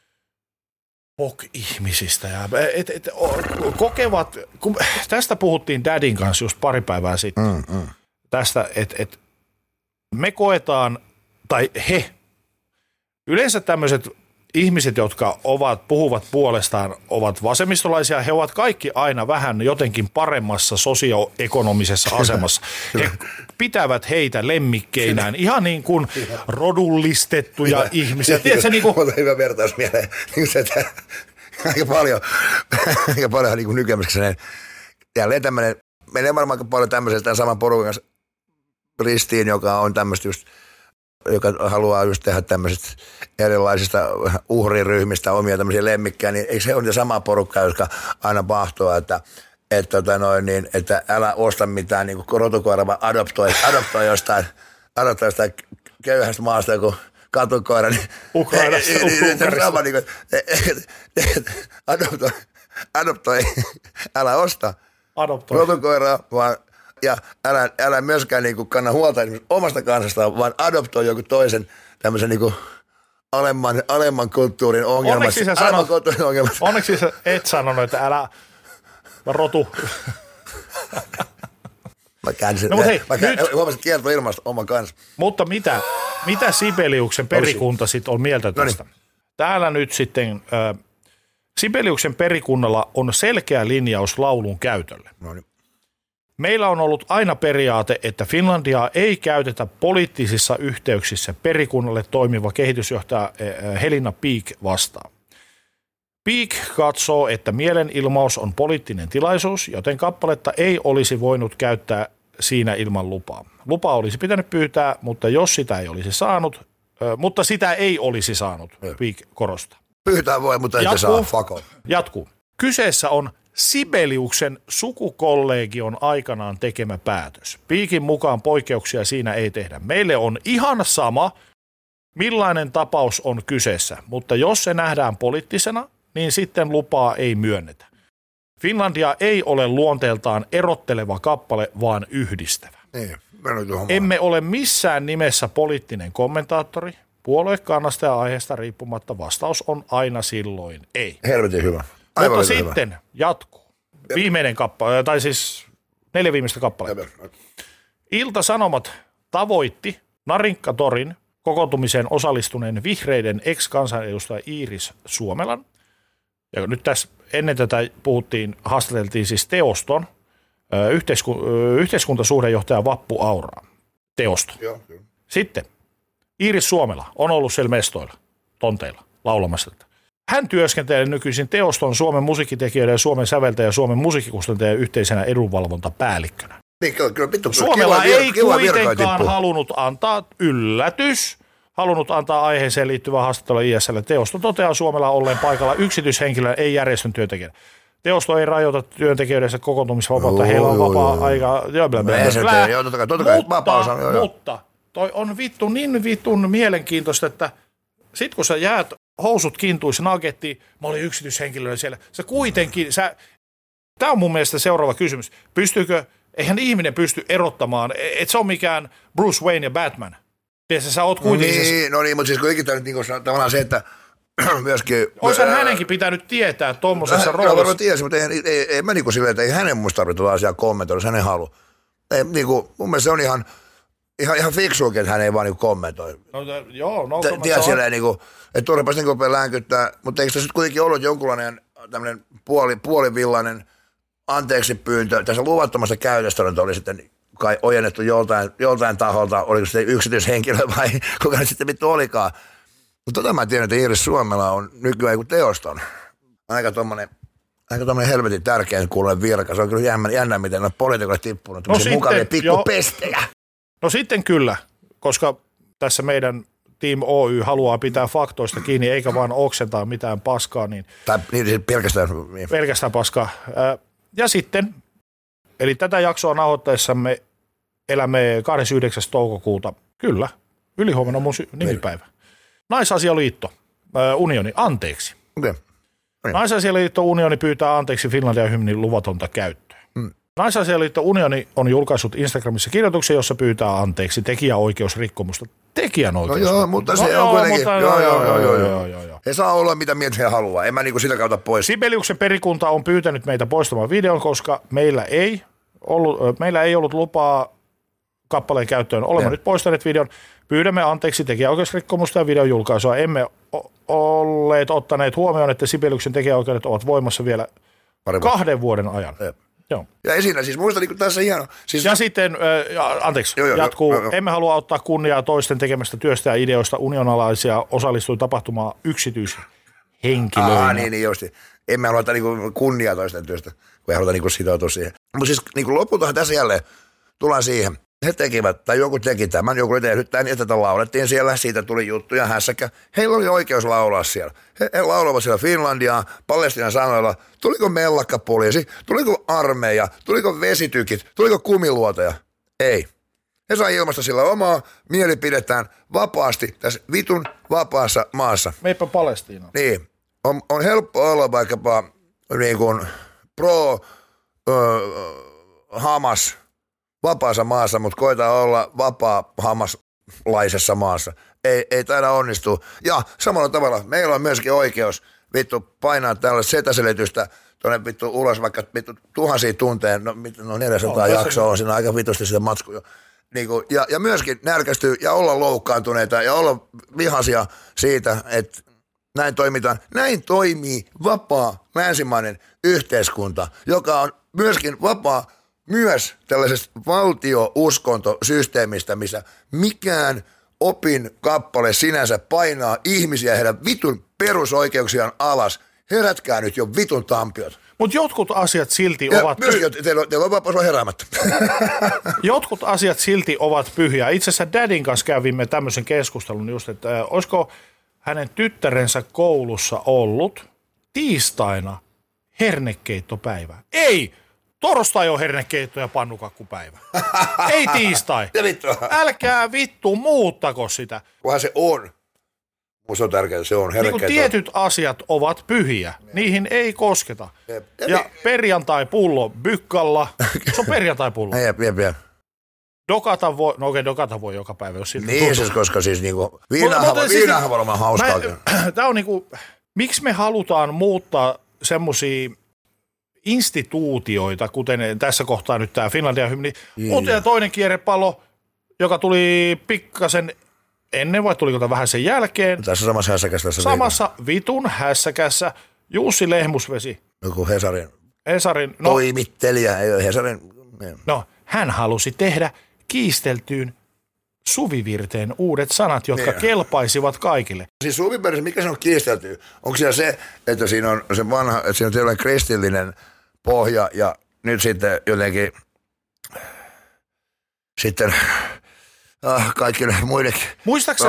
ihmisistä ja kokevat, kun tästä puhuttiin Dadin kanssa just pari päivää sitten, tästä, että me koetaan, tai yleensä tämmöiset ihmiset, jotka puhuvat puolestaan, ovat vasemmistolaisia, he ovat kaikki aina vähän jotenkin paremmassa sosioekonomisessa asemassa. He pitävät heitä lemmikkeinään, ihan niin kuin rodullistettuja ihmisiä. Tiedätkö, niin kuin
on hyvä vertaus mieleen. Aika paljon niin kuin nykyämisessä. Jälleen tämmöinen, menee varmaan aika paljon tämmöisestä tämän saman porukan kanssa ristiin, joka on tämmöistä just, joka haluaa just tehdä tämmöisistä erilaisista uhriryhmistä omia tämmöisiä lemmikkejä, niin eikö se ole niitä samaa porukkaa, jotka aina pahtoo, että älä osta mitään niin kuin rotukoira, vaan adoptoi jostain köyhästä maasta joku katukoira. Niin,
Ukrainasta.
Adoptoi, älä osta rotukoiraa, vaan ja älä myöskään niinku kanna huolta omasta kansasta, vaan adoptoi joku toisen tämmöisen niinku alemman kulttuurin ongelmat.
Onneksi sä et sanonut, että älä rotu.
Mä käänsin. No, huomasin, että kielto ilmasta oma kanssa.
Mutta mitä Sibeliuksen perikunta sitten on mieltä tästä? Noniin. Täällä nyt sitten Sibeliuksen perikunnalla on selkeä linjaus laulun käytölle. Noniin. Meillä on ollut aina periaate, että Finlandiaa ei käytetä poliittisissa yhteyksissä perikunnalle toimiva kehitysjohtaja Helena Peak vastaan. Peak katsoo, että mielenilmaus on poliittinen tilaisuus, joten kappaletta ei olisi voinut käyttää siinä ilman lupaa. Lupa olisi pitänyt pyytää, mutta sitä ei olisi saanut, Peak korostaa.
Pyytää voi, mutta ette saa fakon.
Jatkuu. Kyseessä on Sibeliuksen sukukollegion aikanaan tekemä päätös. Peakin mukaan poikkeuksia siinä ei tehdä. Meille on ihan sama, millainen tapaus on kyseessä, mutta jos se nähdään poliittisena, niin sitten lupaa ei myönnetä. Finlandia ei ole luonteeltaan erotteleva kappale, vaan yhdistävä.
Niin,
emme ole missään nimessä poliittinen kommentaattori. Puoluekannasta ja aiheesta riippumatta vastaus on aina silloin ei.
Helvetin hyvä.
Aivan mutta sitten hyvä. Jatkuu. Viimeinen kappale, tai siis 4 viimeistä kappaletta. Ilta-Sanomat tavoitti Narinkka-torin kokoontumiseen osallistuneen vihreiden ex-kansanedustaja Iiris Suomelan. Ja nyt tässä ennen tätä haastateltiin siis Teoston yhteiskuntasuhdejohtaja Vappu Auraa. Teosto.
Joo.
Sitten Iiris Suomela on ollut siellä mestoilla, tonteilla, laulamassa. Hän työskentelee nykyisin Teoston Suomen musiikkitekijöiden ja Suomen säveltäjä ja Suomen musiikkikustantajien yhteisenä edunvalvontapäällikkönä.
Niin, kyllä,
Suomella ei kuitenkaan halunnut antaa aiheeseen liittyvää haastattelua ISL. Teosto toteaa Suomella olleen paikalla yksityishenkilön, ei järjestön työntekijänä. Teosto ei rajoita työntekijöidensä kokoontumisvapautta, heillä on vapaa aika. Mutta toi on niin vittun mielenkiintoista, että sit kun sä jäät housut kintuissa nagettiin, mä olin yksityishenkilönä siellä. Sä kuitenkin, tää on mun mielestä seuraava kysymys. Eihän ihminen pysty erottamaan, et se on mikään Bruce Wayne ja Batman. Tiedätkö, sä oot kuitenkin...
Niin, mutta siis kuitenkin tämä nyt tavallaan se, että myöskin...
Oishan hänenkin pitänyt tietää tuommoisessa roolissa.
Hän varmaan tiesi, mutta ei mä niin kuin silleen, että ei hänen musta tarvitse asiaa kommentoida, jos hän ei halua. Niin kuin, mun mielestä se on ihan fiksuakin, että hän ei vaan niin kommentoi. Tiedä silleen, niin kuin, että turhapas niin kuin länkyttää, mutta eikö tässä nyt kuitenkin ollut jonkunlainen tämmöinen puolivillainen anteeksi pyyntö tässä luvattomasta käytöstä, että oli sitten kai ojennettu joltain taholta, oliko se yksityishenkilö vai kuka nyt sitten vittu olikaan. Mutta mä tiedän, että Iiris Suomela on nykyään kuin Teoston. Aika tommonen helvetin tärkeän kuulunen virka. Se on kyllä jännä, miten ne poliitikolle tippunut. No mukavia pikkupestejä.
No sitten kyllä, koska tässä meidän Team Oy haluaa pitää faktoista kiinni, eikä vaan oksentaa mitään paskaa.
Tai niin,
pelkästään paskaa. Ja sitten, eli tätä jaksoa nauhoittaessamme elämme 29. toukokuuta. Kyllä, ylihuomenna on mun nimipäivä. Naisasialiitto, unioni, anteeksi.
Okay.
Naisasialiitto unioni pyytää anteeksi Finlandia hymnin luvatonta käyttöä. Naisasialiitto unioni on julkaissut Instagramissa kirjoituksen, jossa pyytää anteeksi tekijäoikeusrikkomusta. Tekijänoikeus.
No joo, mutta se on kuitenkin. Joo. He saa olla mitä mieltä he haluaa. En mä niinku sitä kautta pois.
Sibeliuksen perikunta on pyytänyt meitä poistamaan videon, koska meillä ei ollut lupaa kappaleen käyttöön. Olemme nyt poistaneet videon. Pyydämme anteeksi tekijäoikeusrikkomusta ja videon julkaisua. Emme olleet ottaneet huomioon, että Sibeliuksen tekijäoikeudet ovat voimassa vielä 2 vuoden ajan. Joo.
Ja siinä siis muista niin tässä hieno. Siis...
Ja sitten, jatkuu. Emme halua ottaa kunniaa toisten tekemästä työstä ja ideoista. Unionalaisia osallistui tapahtumaan yksityishenkilöinä.
Niin juuri. Emme halua ottaa niin kunniaa toisten työstä, kun ei haluta niin sitoutua siihen. Mutta siis niin lopultahan tässä jälleen tullaan siihen. He tekivät, tai joku teki tämän, joku oli tehnyt tämän, ja tätä laulettiin siellä, siitä tuli juttuja, hässäkkä. Heillä oli oikeus laulaa siellä. He laulavat siellä Finlandiaa, Palestiinan sanoilla, tuliko mellakkapoliisi, tuliko armeija, tuliko vesitykit, tuliko kumiluoteja? Ei. He sai ilmaista sillä omaa mielipidetään vapaasti tässä vitun vapaassa maassa.
Meipä Palestiina.
Niin. On helppo olla vaikkapa niin kuin Hamas vapaassa maassa, mutta koetaan olla vapaa hamaslaisessa maassa. Ei taida onnistua. Ja samalla tavalla meillä on myöskin oikeus vittu painaa tällaista setäselitystä tuonne vittu ulos vaikka vittu tuhansia tunteja, no 400 jaksoa on siinä aika vitusti sitä matskuja. Niin ja myöskin närkästyy ja olla loukkaantuneita ja olla vihaisia siitä, että näin toimitaan. Näin toimii vapaa länsimainen yhteiskunta, joka on myöskin vapaa myös tällaisesta valtio-uskontosysteemistä, missä mikään opin kappale sinänsä painaa ihmisiä heidän vitun perusoikeuksiaan alas. Herätkää nyt jo vitun tampiot.
Mutta jotkut asiat silti ovat...
Myöskin, teillä on vapaus olla heräämättä.
Jotkut asiat silti ovat pyhiä. Itse asiassa Dadin kanssa kävimme tämmöisen keskustelun just, että olisiko hänen tyttärensä koulussa ollut tiistaina hernekeittopäivä. Ei! Torstai on hernekeitto ja pannukakkupäivä. Ei tiistai. Älkää vittu muuttako sitä.
Kunhan se on. Musta on tärkeää, se on herkkeä.
Niin tietyt asiat ovat pyhiä, niihin ei kosketa. Ja perjantai-pullo bykkalla, se on perjantai-pullo.
Jep.
Dokata voi, no okei, dokata voi joka päivä, jos siltä
niin siis, koska siis niinku, viinahan voi olla hauskaa.
Tää on niinku, miksi me halutaan muuttaa semmosia instituutioita, kuten tässä kohtaa nyt tää Finlandia hymni, mutta ja toinen kierrepallo, joka tuli pikkasen ennen vai tuliko vähän sen jälkeen.
Tässä samassa hässäkässä.
Samassa vitun hässäkässä Jussi Lehmusvesi.
Joku
Hesarin
toimittelija, ei ole Hesarin.
No, hän halusi tehdä kiisteltyyn suvivirteen uudet sanat, jotka kelpaisivat kaikille.
Siis suvivirteessä, mikä se on kiistelty? Onko siellä se, että siinä on se vanha, että siinä on tällainen kristillinen pohja ja nyt sitten jotenkin sitten kaikille muillekin.
Muistaaksä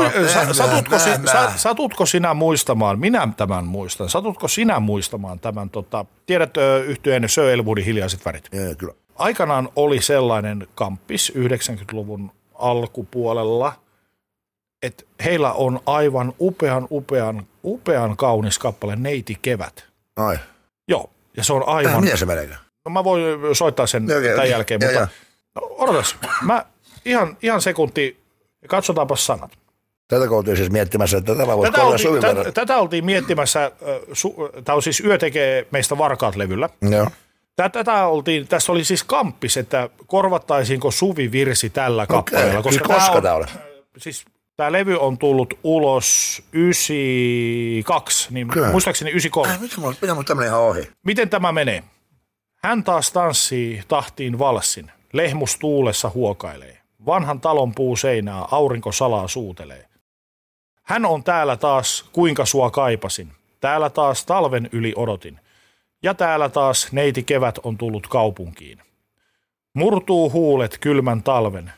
satutko sinä muistamaan, minä tämän muistan, satutko sinä muistamaan tämän, tiedätkö yhtyeen Sir Elwoodin Hiljaiset värit?
Kyllä.
Aikanaan oli sellainen kamppis 90-luvun alkupuolella, että heillä on aivan upean kaunis kappale Neiti Kevät.
Ai.
Joo, ja se on aivan.
Miten se meneekö?
No mä voin soittaa sen tämän jälkeen, mutta no, odotas. Mä ihan sekunti, katsotaanpa sanat.
Tätä oltiin siis miettimässä, että tätä voisi korjaa suvivirran.
Tätä oltiin miettimässä, tämä on siis Yö tekee meistä varkaat -levyllä.
Joo.
Tässä oli siis kamppis, että korvattaisiinko suvivirsi tällä kappaleella.
Koska tämä oli?
Siis tämä levy on tullut ulos 92, niin muistaakseni 93.
Mitä mun tämmöinen ihan ohi?
Miten tämä menee? Hän taas tanssii tahtiin valssin, lehmus tuulessa huokailee. Vanhan talon puu seinää, aurinko salaa suutelee. Hän on täällä taas, kuinka sua kaipasin. Täällä taas talven yli odotin. Ja täällä taas neiti Kevät on tullut kaupunkiin. Murtuu huulet kylmän talven.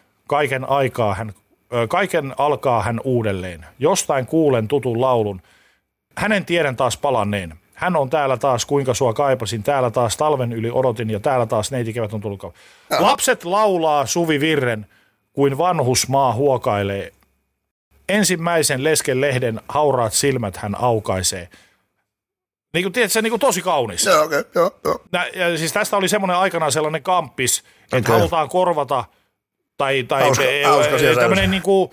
Kaiken alkaa hän uudelleen. Jostain kuulen tutun laulun. Hänen tiedän taas palanneen. Hän on täällä taas, kuinka sua kaipasin. Täällä taas talven yli odotin ja täällä taas neiti Kevät on tullut kaupunkiin. Lapset laulaa suvivirren, kuin vanhus maa huokailee. Ensimmäisen lesken lehden hauraat silmät hän aukaisee. Niin kuin, tiedätkö, niin kuin tosi kaunis.
Joo, okei, joo.
Ja siis tästä oli semmoinen aikanaan sellainen kamppis, että halutaan korvata, tai tämmöinen niin kuin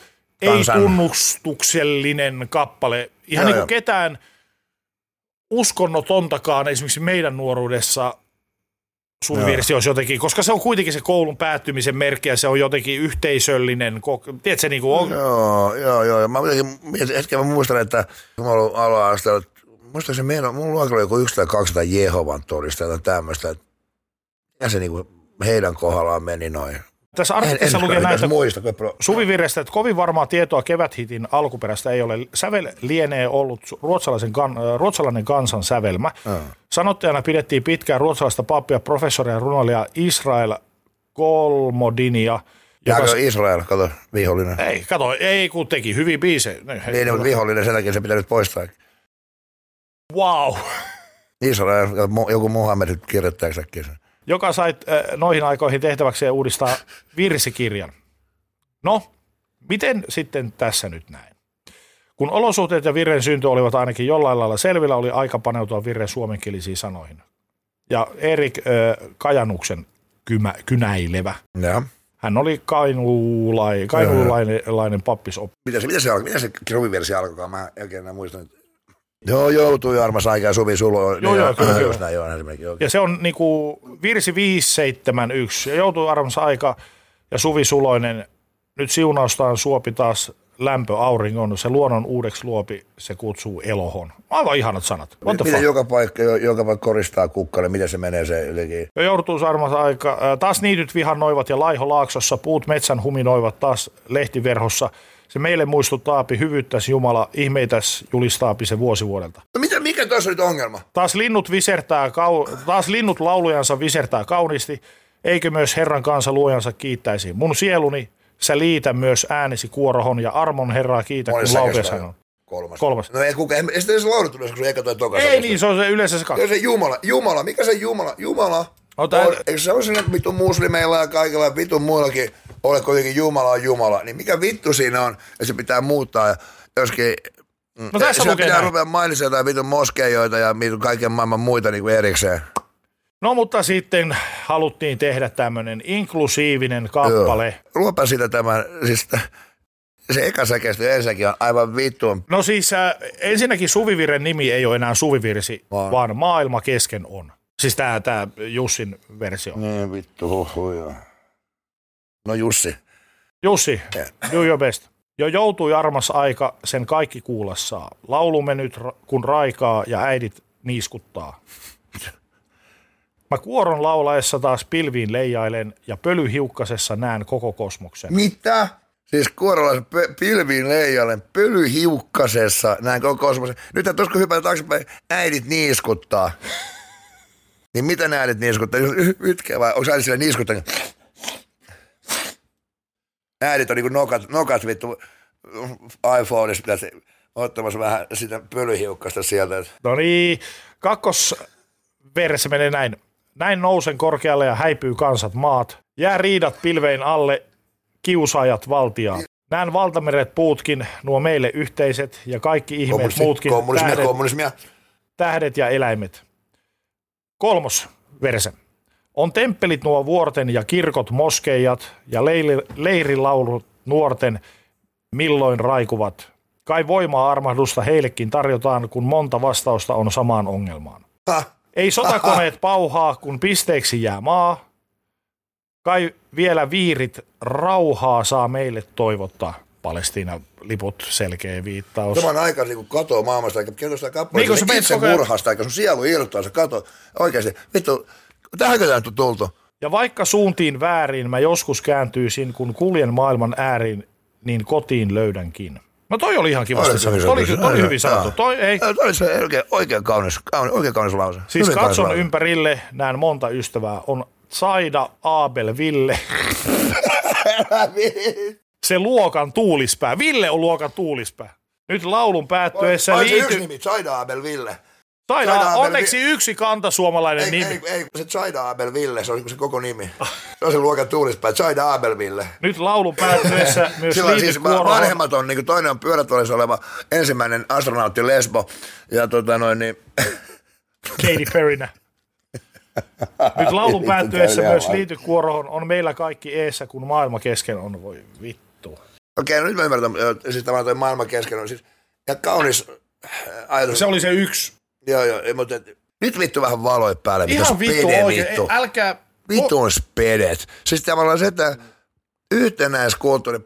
ei-tunnustuksellinen kappale. Ihan niin kuin ketään uskonnotontakaan esimerkiksi meidän nuoruudessa suvivirsi olisi jotenkin, koska se on kuitenkin se koulun päättymisen merkki ja se on jotenkin yhteisöllinen, tiedätkö niin kuin on?
Joo. Mä hetken muistan, että kun mä olin ala-asteella, muistaakseni mun luokalla oli joku 1 tai 2 tai Jehovan todistajia tai tämmöistä, että se niinku heidän kohdallaan meni noin.
Tässä artikkelissa lukee näitä suvivirrestä, että kovin varmaa tietoa keväthitin alkuperäistä ei ole. Sävel lienee ollut ruotsalainen kansan sävelmä. Sanottajana pidettiin pitkään ruotsalaista pappia, professoria ja runoilija Israel Kolmodinia.
Jääkö Israel, kato, vihollinen?
Ei kun teki hyviä biisejä.
Niin, mutta vihollinen, sen takia se pitää nyt poistaa.
Wow.
Israel, joku Muhammed kirjoittajaksikin sen.
Joka sai noihin aikoihin tehtäväkseen uudistaa virsikirjan. No, miten sitten tässä nyt näin? Kun olosuhteet ja virren synty olivat ainakin jollain lailla selvillä, oli aika paneutua virren suomenkielisiin sanoihin. Ja Erik Kajanuksen kynäilevä.
Ja.
Hän oli kainuulainen pappisoppi.
Miten se suvivirsi alkoi? Mä en enää muistan. Joo, joutui armas aikaa Suvi Sulo.
Joo, kyllä.
Ja
se on niinku virsi 571. Ja joutui armas aika ja Suvi Suloinen. Nyt siunaustaan suopi taas lämpö auringon. Se luonnon uudeksi luopi, se kutsuu elohon. Aivan ihanat sanat.
Miten joka paikka koristaa kukkalle? Miten se menee se jotenkin?
Ja joutuu armas aika. Taas niityt vihannoivat ja laiho laaksossa. Puut metsän huminoivat taas lehtiverhossa. Se meille muistuttaapi, hyvyyttäsi Jumala, ihmeitäs julistaapi se vuosivuodelta.
No mikä tuossa on nyt ongelma?
Taas linnut laulujansa visertää kauniisti, eikö myös Herran kansa luojansa kiittäisi. Mun sieluni, sä liitä myös äänesi kuorohon ja armon Herraa kiitä, kun laukeessa on. Kolmas.
No ei sitä edes laulut tulisi, kun se eka tai toka.
Ei niin, se on se yleensä se kaksi.
Se Jumala, mikä se Jumala? Eikö se ole siinä vittu muslimeilla ja kaikilla vittu muillakin ole kuitenkin Jumala on Jumala, niin mikä vittu siinä on, että se pitää muuttaa, joskin
No tässä
se
lukee
pitää
näin.
rupea mainitsemaan jotain vitun moskeijoita ja vitun kaiken maailman muita niin kuin erikseen.
No mutta sitten haluttiin tehdä tämmöinen inklusiivinen kappale.
Luopa sitä tämän, siis se eka säkeistö ensinnäkin on aivan vittu.
No siis ensinnäkin Suviviren nimi ei ole enää Suvivirsi, vaan Maailma kesken on. Siis tää Jussin versio.
Niin vittu, joo. No Jussi.
Jussi, do your best. Jo joutui armas aika, sen kaikki kuulla saa. Laulumme nyt, kun raikaa ja äidit niiskuttaa. Mä kuoron laulaessa taas pilviin leijailen ja pölyhiukkasessa näen koko kosmoksen.
Mitä? Siis kuorolaisen pilviin leijailen pölyhiukkasessa näen koko kosmoksen. Nyt tuosko hypätä taaksepäin, äidit niiskuttaa. Niin mitä ne äidit niiskuttaa? Ytkeä vai onko äidit sille niiskuttaa? Äidit on niinku nokat vittu iPhoneissa pitäisi ottamassa vähän sitä pölyhiukkasta sieltä.
No niin, kakkosverse menee näin. Näin nousen korkealle ja häipyy kansat maat. Jää riidat pilvein alle, kiusaajat valtiaa. Näen valtameret puutkin, nuo meille yhteiset ja kaikki ihmeet muutkin.
Kommunismia.
Tähdet ja eläimet. Kolmos verse. On temppelit nuo vuorten ja kirkot moskeijat ja leirilaulut nuorten, milloin raikuvat. Kai voimaa armahdusta heillekin tarjotaan, kun monta vastausta on samaan ongelmaan. Ei sotakoneet pauhaa, kun pisteeksi jää maa. Kai vielä viirit rauhaa saa meille toivottaa. Palestiina-liput, selkeä viittaus.
Samaan aikaan niin katoo maailmasta, eikä kertoo sitä kappaleita,
Niin,
niin itse murhasta, eikä sun sielu irtoaa, se katoo. Oikeasti, vittu, tähänkö tämä on tultu?
Ja vaikka suuntiin väärin mä joskus kääntyisin, kun kuljen maailman ääriin, niin kotiin löydänkin. No toi oli ihan kivasti sanottu. Oli hyvin sanottu. Toi
oli se oikein kaunis lause.
Siis
hyvin
katson
kaunis
ympärille, näen monta ystävää. On Saida, Abel, Ville. Se luokan tuulispää. Ville on luokan tuulispää. Nyt laulun päättyessä
se yksi nimi, Saida, Abel, Ville.
Saida, onneksi yksi kantasuomalainen nimi.
Ei, se Saida, Abel, Ville, se on se koko nimi. Se on se luokan tuulispää, Saida, Abel, Ville.
Nyt laulun päättyessä myös
siis vanhemmat on, niin toinen on pyörätuolissa oleva ensimmäinen astronautti Lesbo. Ja niin...
Katy Perrynä. Nyt laulun päättyessä myös liity kuoroon on meillä kaikki eessä, kun maailma kesken on. Voi vittu.
Okei, no nyt mä ymmärrän, siis tavallaan toi maailma kesken on siis ja kaunis ajatus.
Se oli se yksi.
Joo, mutta nyt vittu vähän valoi päälle.
Ihan vittu oikein, älkää...
Vitun spedet. Siis tavallaan se, että yhtenäiskulttuuri,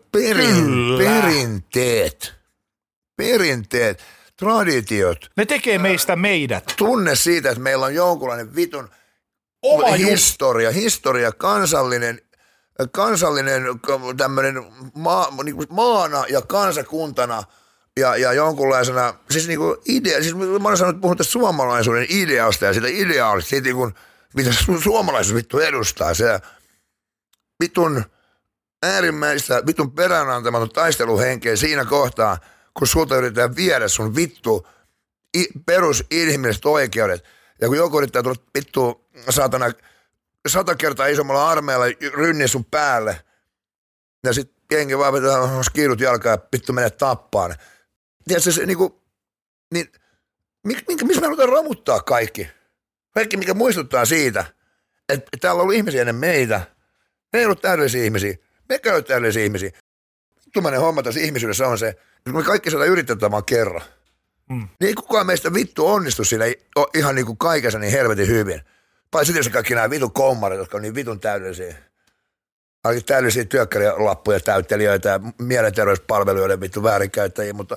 perinteet, traditiot.
Ne tekee meistä meidät.
Tunne siitä, että meillä on jonkunlainen vitun oma historia, kansallinen tämmöinen maana ja kansakuntana ja jonkunlaisena, siis niinku idea, siis mä olen sanonut, että puhun tästä suomalaisuuden ideasta ja siitä ideaalista, siitä niinku, mitä suomalaisuus vittu edustaa, se vitun äärimmäistä, vitun peräänantamaton taisteluhenkeä siinä kohtaa, kun sulta yritetään viedä sun vittu perusinhimilliset oikeudet. Ja kun joku yrittää tulla vittu saatana 100 kertaa isommalla armeijalla rynni sun päälle, ja sit jengi vaan vetää skiidut jalkaan ja vittu menee tappaan. Tiedätkö se niinku, niin, missä me halutaan romuttaa kaikki? Kaikki, mikä muistuttaa siitä, että täällä on ollut ihmisiä ennen meitä. Me ei ollut täydellisiä ihmisiä. Mekään ei ollut täydellisiä ihmisiä. Vittumainen homma tässä ihmisyydessä on se, että me kaikki sitä yritetään vaan kerran. Niin ei kukaan meistä vittu onnistu siinä ihan niin kuin kaikessa niin helvetin hyvin. Paitsi sitten jos kaikki nämä vitun kommarit, jotka on niin vitun täydellisiä. Ainakin täydellisiä työkkärilappuja täyttelijöitä ja mielenterveyspalveluiden vittu väärinkäyttäjiä, mutta...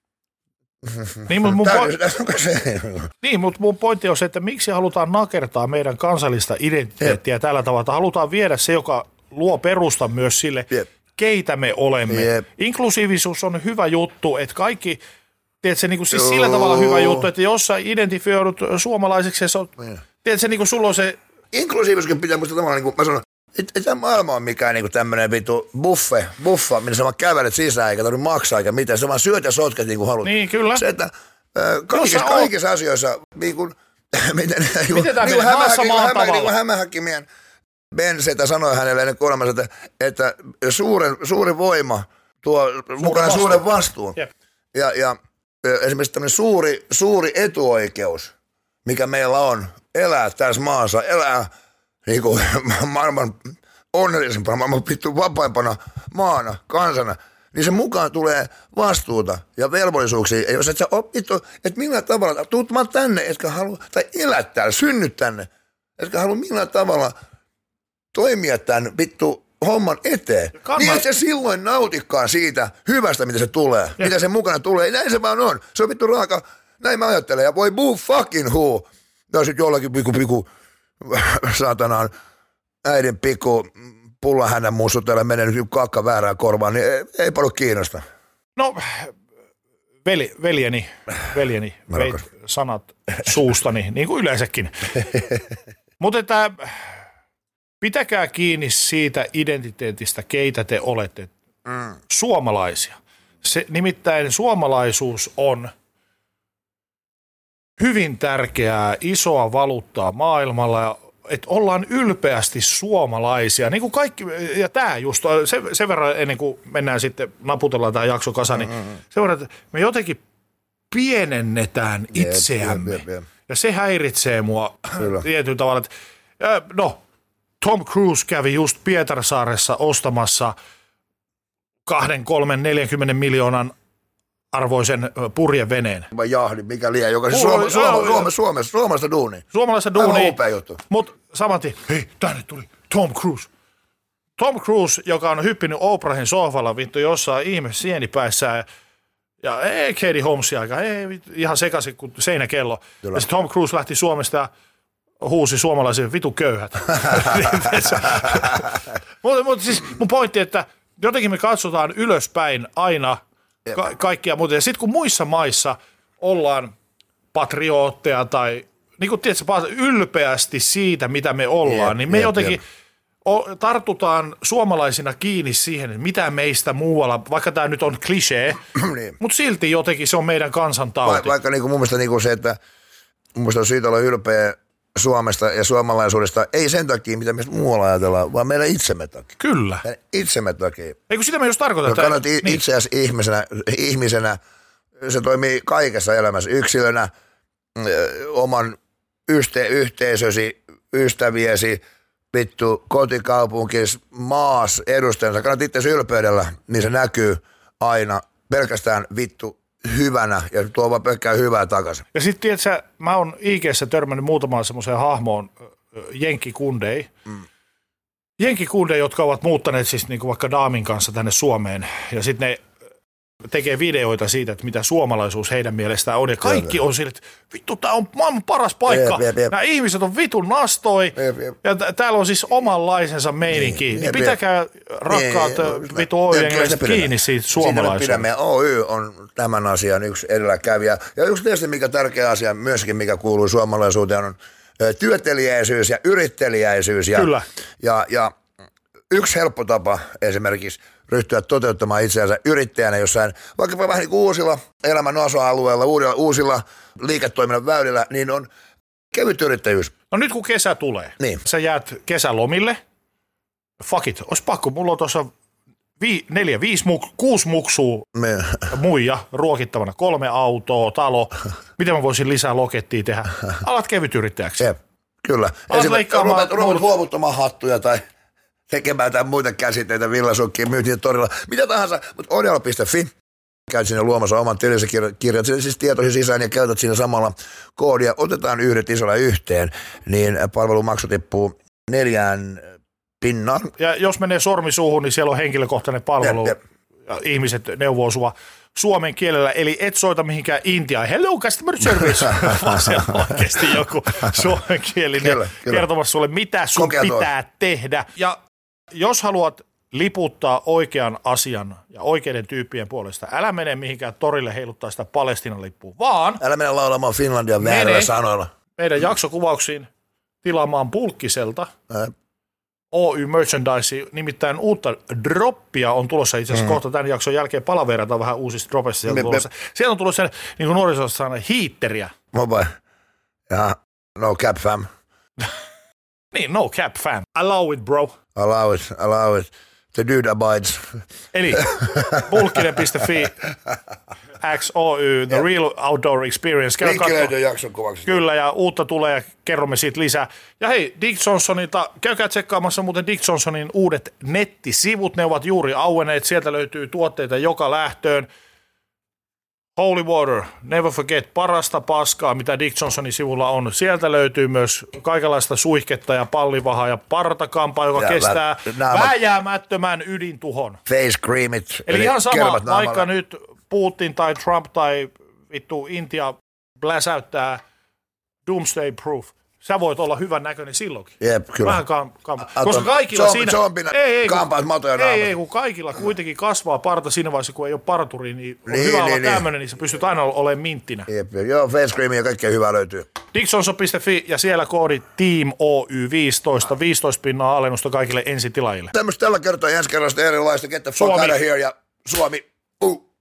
Mutta mun pointti on se, että miksi halutaan nakertaa meidän kansallista identiteettiä tällä tavalla. Halutaan viedä se, joka luo perusta myös sille, keitä me olemme. Inklusiivisuus on hyvä juttu, että kaikki... Tiedätkö, niin kuin, siis sillä tavalla hyvä juttu, että jos sä identifioidut suomalaiseksi, se on, tiedätkö, niin kuin sulla on se...
Inklusiivisuuskin pitää musta tavallaan, niin kuin mä sanon, että tämä maailma on mikään niin tämmöinen vittu buffa, minne sä vaan kävelet sisään, eikä tarvitse maksaa, eikä mitään, sä vaan syöt ja sotket niin kuin haluat.
Niin, kyllä.
Se, että kaikissa asioissa, niin kuin Hämähäkkimien Ben Setä sanoi hänelle ennen kuolemansa, että suuri voima tuo mukaan suuren vastuun. Ja esimerkiksi tämmöinen suuri etuoikeus, mikä meillä on, elää tässä maassa, elää niin kuin maailman onnellisempana, maailman vittu vapaimpana maana, kansana, niin sen mukaan tulee vastuuta ja velvollisuuksia. Ja jos et sä vittu, että millä tavalla, tuut vaan tänne, etkä halua, tai elät täällä, synnyt tänne, etkä halua millä tavalla toimia tämän vittu homman eteen. Niin et sä silloin nautikaan siitä hyvästä, mitä se tulee, mitä sen mukana tulee. Näin se vaan on. Se on vittu raaka, näin mä ajattelen. Ja voi boo fucking who. No sit jollakin piku saatanaan äidin piku pullahännän mussutella menee nyt kakka väärään korvaan, niin ei paljon kiinnosta.
No, veljeni veit sanat suustani, niin kuin yleensäkin. Mutta että pitäkää kiinni siitä identiteetistä, keitä te olette. Suomalaisia. Nimittäin suomalaisuus on hyvin tärkeää, isoa valuuttaa maailmalla, että ollaan ylpeästi suomalaisia. Niin kuin kaikki, ja tämä just, sen verran ennen kuin mennään sitten, naputellaan tämä jakso kasaan, niin sen verran, että me jotenkin pienennetään itseämme. Ja se häiritsee mua tietyllä tavalla. Että, no, Tom Cruise kävi just Pietarsaaressa ostamassa 2, 3, 40 miljoonan arvoisen purjeveneen.
Jahdi, mikä liian, joka siis Suomesta duuni.
Suomalaista duuni.
Tämä on upea juttu.
Mutta samanti, hei, tänne tuli Tom Cruise. Tom Cruise, joka on hyppinyt Oprahin sohvalla vittu jossain ihme sienipäissään ja ei Katie Holmesia aika, ei ihan sekaisin kuin seinäkello. Kyllä. Ja sitten Tom Cruise lähti Suomesta ja huusi suomalaisia vitu köyhät. Mutta siis mun pointti, että jotenkin me katsotaan ylöspäin aina kaikkia muuta. Ja sitten kun muissa maissa ollaan patriootteja tai niin kuin tiedätkö, ylpeästi siitä, mitä me ollaan, niin me jotenkin tartutaan suomalaisina kiinni siihen, että mitä meistä muualla, vaikka tämä nyt on klisee, niin. Mutta silti jotenkin se on meidän kansantauti.
Vaikka niin kuin mun mielestä niin kuin se, että mun mielestä on syytä olla ylpeä Suomesta ja suomalaisuudesta, ei sen takia, mitä me muualla ajatellaan, vaan meidän itsemme takia.
Kyllä.
Meidän itsemme takia.
Eikö sitä me just tarkoita?
Kannat itseäsi ihmisenä, se toimii kaikessa elämässä, yksilönä, oman yhteisösi, ystäviesi, vittu, kotikaupunkis, maas, edustajansa. Kannat itseäsi ylpeydellä, niin se näkyy aina pelkästään vittu hyvänä ja tuo vaan pelkkää hyvää takaisin.
Ja sitten tiedätkö, mä oon IG:ssä törmännyt muutamaan semmoiseen hahmoon, jenkkikundei. Jenkkikundei, jotka ovat muuttaneet siis niinku vaikka Daamin kanssa tänne Suomeen. Ja sitten ne tekee videoita siitä, että mitä suomalaisuus heidän mielestään on. Ja kaikki on sille, että vittu, tää on maailman paras paikka. Nämä ihmiset on vitun nastoi. Ja täällä on siis omanlaisensa meininki. Niin pitäkää rakkaat vittu Oy-jengiläiset kiinni siitä suomalaisuudesta.
Meidän Oy on tämän asian yksi edelläkävijä. Ja yksi tietysti mikä tärkeä asia myöskin, mikä kuuluu suomalaisuuteen, on työteliäisyys ja yritteliäisyys.
Kyllä.
Ja yksi helppo tapa esimerkiksi ryhtyä toteuttamaan itseänsä yrittäjänä jossain, vaikka vähän niin kuin uusilla elämän osa-alueilla, uusilla liiketoiminnan väylillä, niin on kevyt yrittäjyys.
No nyt kun kesä tulee, niin sä jäät kesälomille, fuck it, olisi pakko, mulla on tuossa 4, 5, 6 muksua muija ruokittavana, 3 autoa, talo, miten mä voisin lisää lokettia tehdä, alat kevyt yrittäjäksi.
Kyllä, ruvet luovuttamaan hattuja tai tekemään tai muita käsitteitä, villasukkia, myytiin torilla, mitä tahansa, mutta odella.fi, käyt sinne luomassa oman tilisi, kirjat sinne siis tietosi sisään ja käytät siinä samalla koodia, otetaan yhdet isolla yhteen, niin palvelumaksu tippuu 4 pinnaan.
Ja jos menee sormi suuhun, niin siellä on henkilökohtainen palvelu, ja ihmiset neuvoo sua suomen kielellä, eli et soita mihinkään Intiaan, hello customer service, vaan se on oikeasti joku suomenkielinen kertomassa sulle, mitä sun pitää tehdä. Ja jos haluat liputtaa oikean asian ja oikeiden tyyppien puolesta, älä mene mihinkään torille heiluttaa sitä Palestiinan lippua, vaan
älä mene laulamaan Finlandia väärillä sanoilla.
Meidän jaksokuvauksiin tilaamaan Pulkkiselta Oy Merchandise, nimittäin uutta droppia on tulossa itse asiassa kohta tämän jakson jälkeen palaverataan vähän uusista droppeista. Sieltä on tulossa niin kuin nuorisossa sanoa hiitteriä.
Mobile. Ja no cap fam.
Niin, no cap fam. Allow it, bro.
Allow it. The dude abides.
Eli bulkkinen.fi, XOY, The Real Outdoor Experience.
Linkki löytyy jakson kuvaksi.
Kyllä, ja uutta tulee ja kerromme siitä lisää. Ja hei, Dick Johnsonilta, käykää tsekkaamassa muuten Dick Johnsonin uudet nettisivut. Ne ovat juuri auenneet, sieltä löytyy tuotteita joka lähtöön. Holy Water, Never Forget, parasta paskaa, mitä Dick Johnsonin sivulla on. Sieltä löytyy myös kaikenlaista suihketta ja pallivahaa ja partakampaa, joka kestää vääjäämättömän ydintuhon.
Face creamit.
Eli ihan sama, vaikka nyt Putin tai Trump tai vittu Intia bläsäyttää Doomsday Proof. Sä voit olla hyvän näköinen silloinkin.
Jep, kyllä.
Vähän koska kaikilla siinä...
Ei,
kun kaikilla kuitenkin kasvaa parta siinä vaiheessa, kun ei ole parturi, niin on hyvä olla tämmöinen, niin sä pystyt aina olemaan minttinä.
Jep, joo, face creamia ja kaikkea hyvää löytyy.
Dickjohnson.fi ja siellä koodi TEAMOY15, 15% alennusta kaikille ensitilaajille.
Tämmöistä tällä kertaa ensi kerrasta erilaista, get the fuck out of here ja Suomi.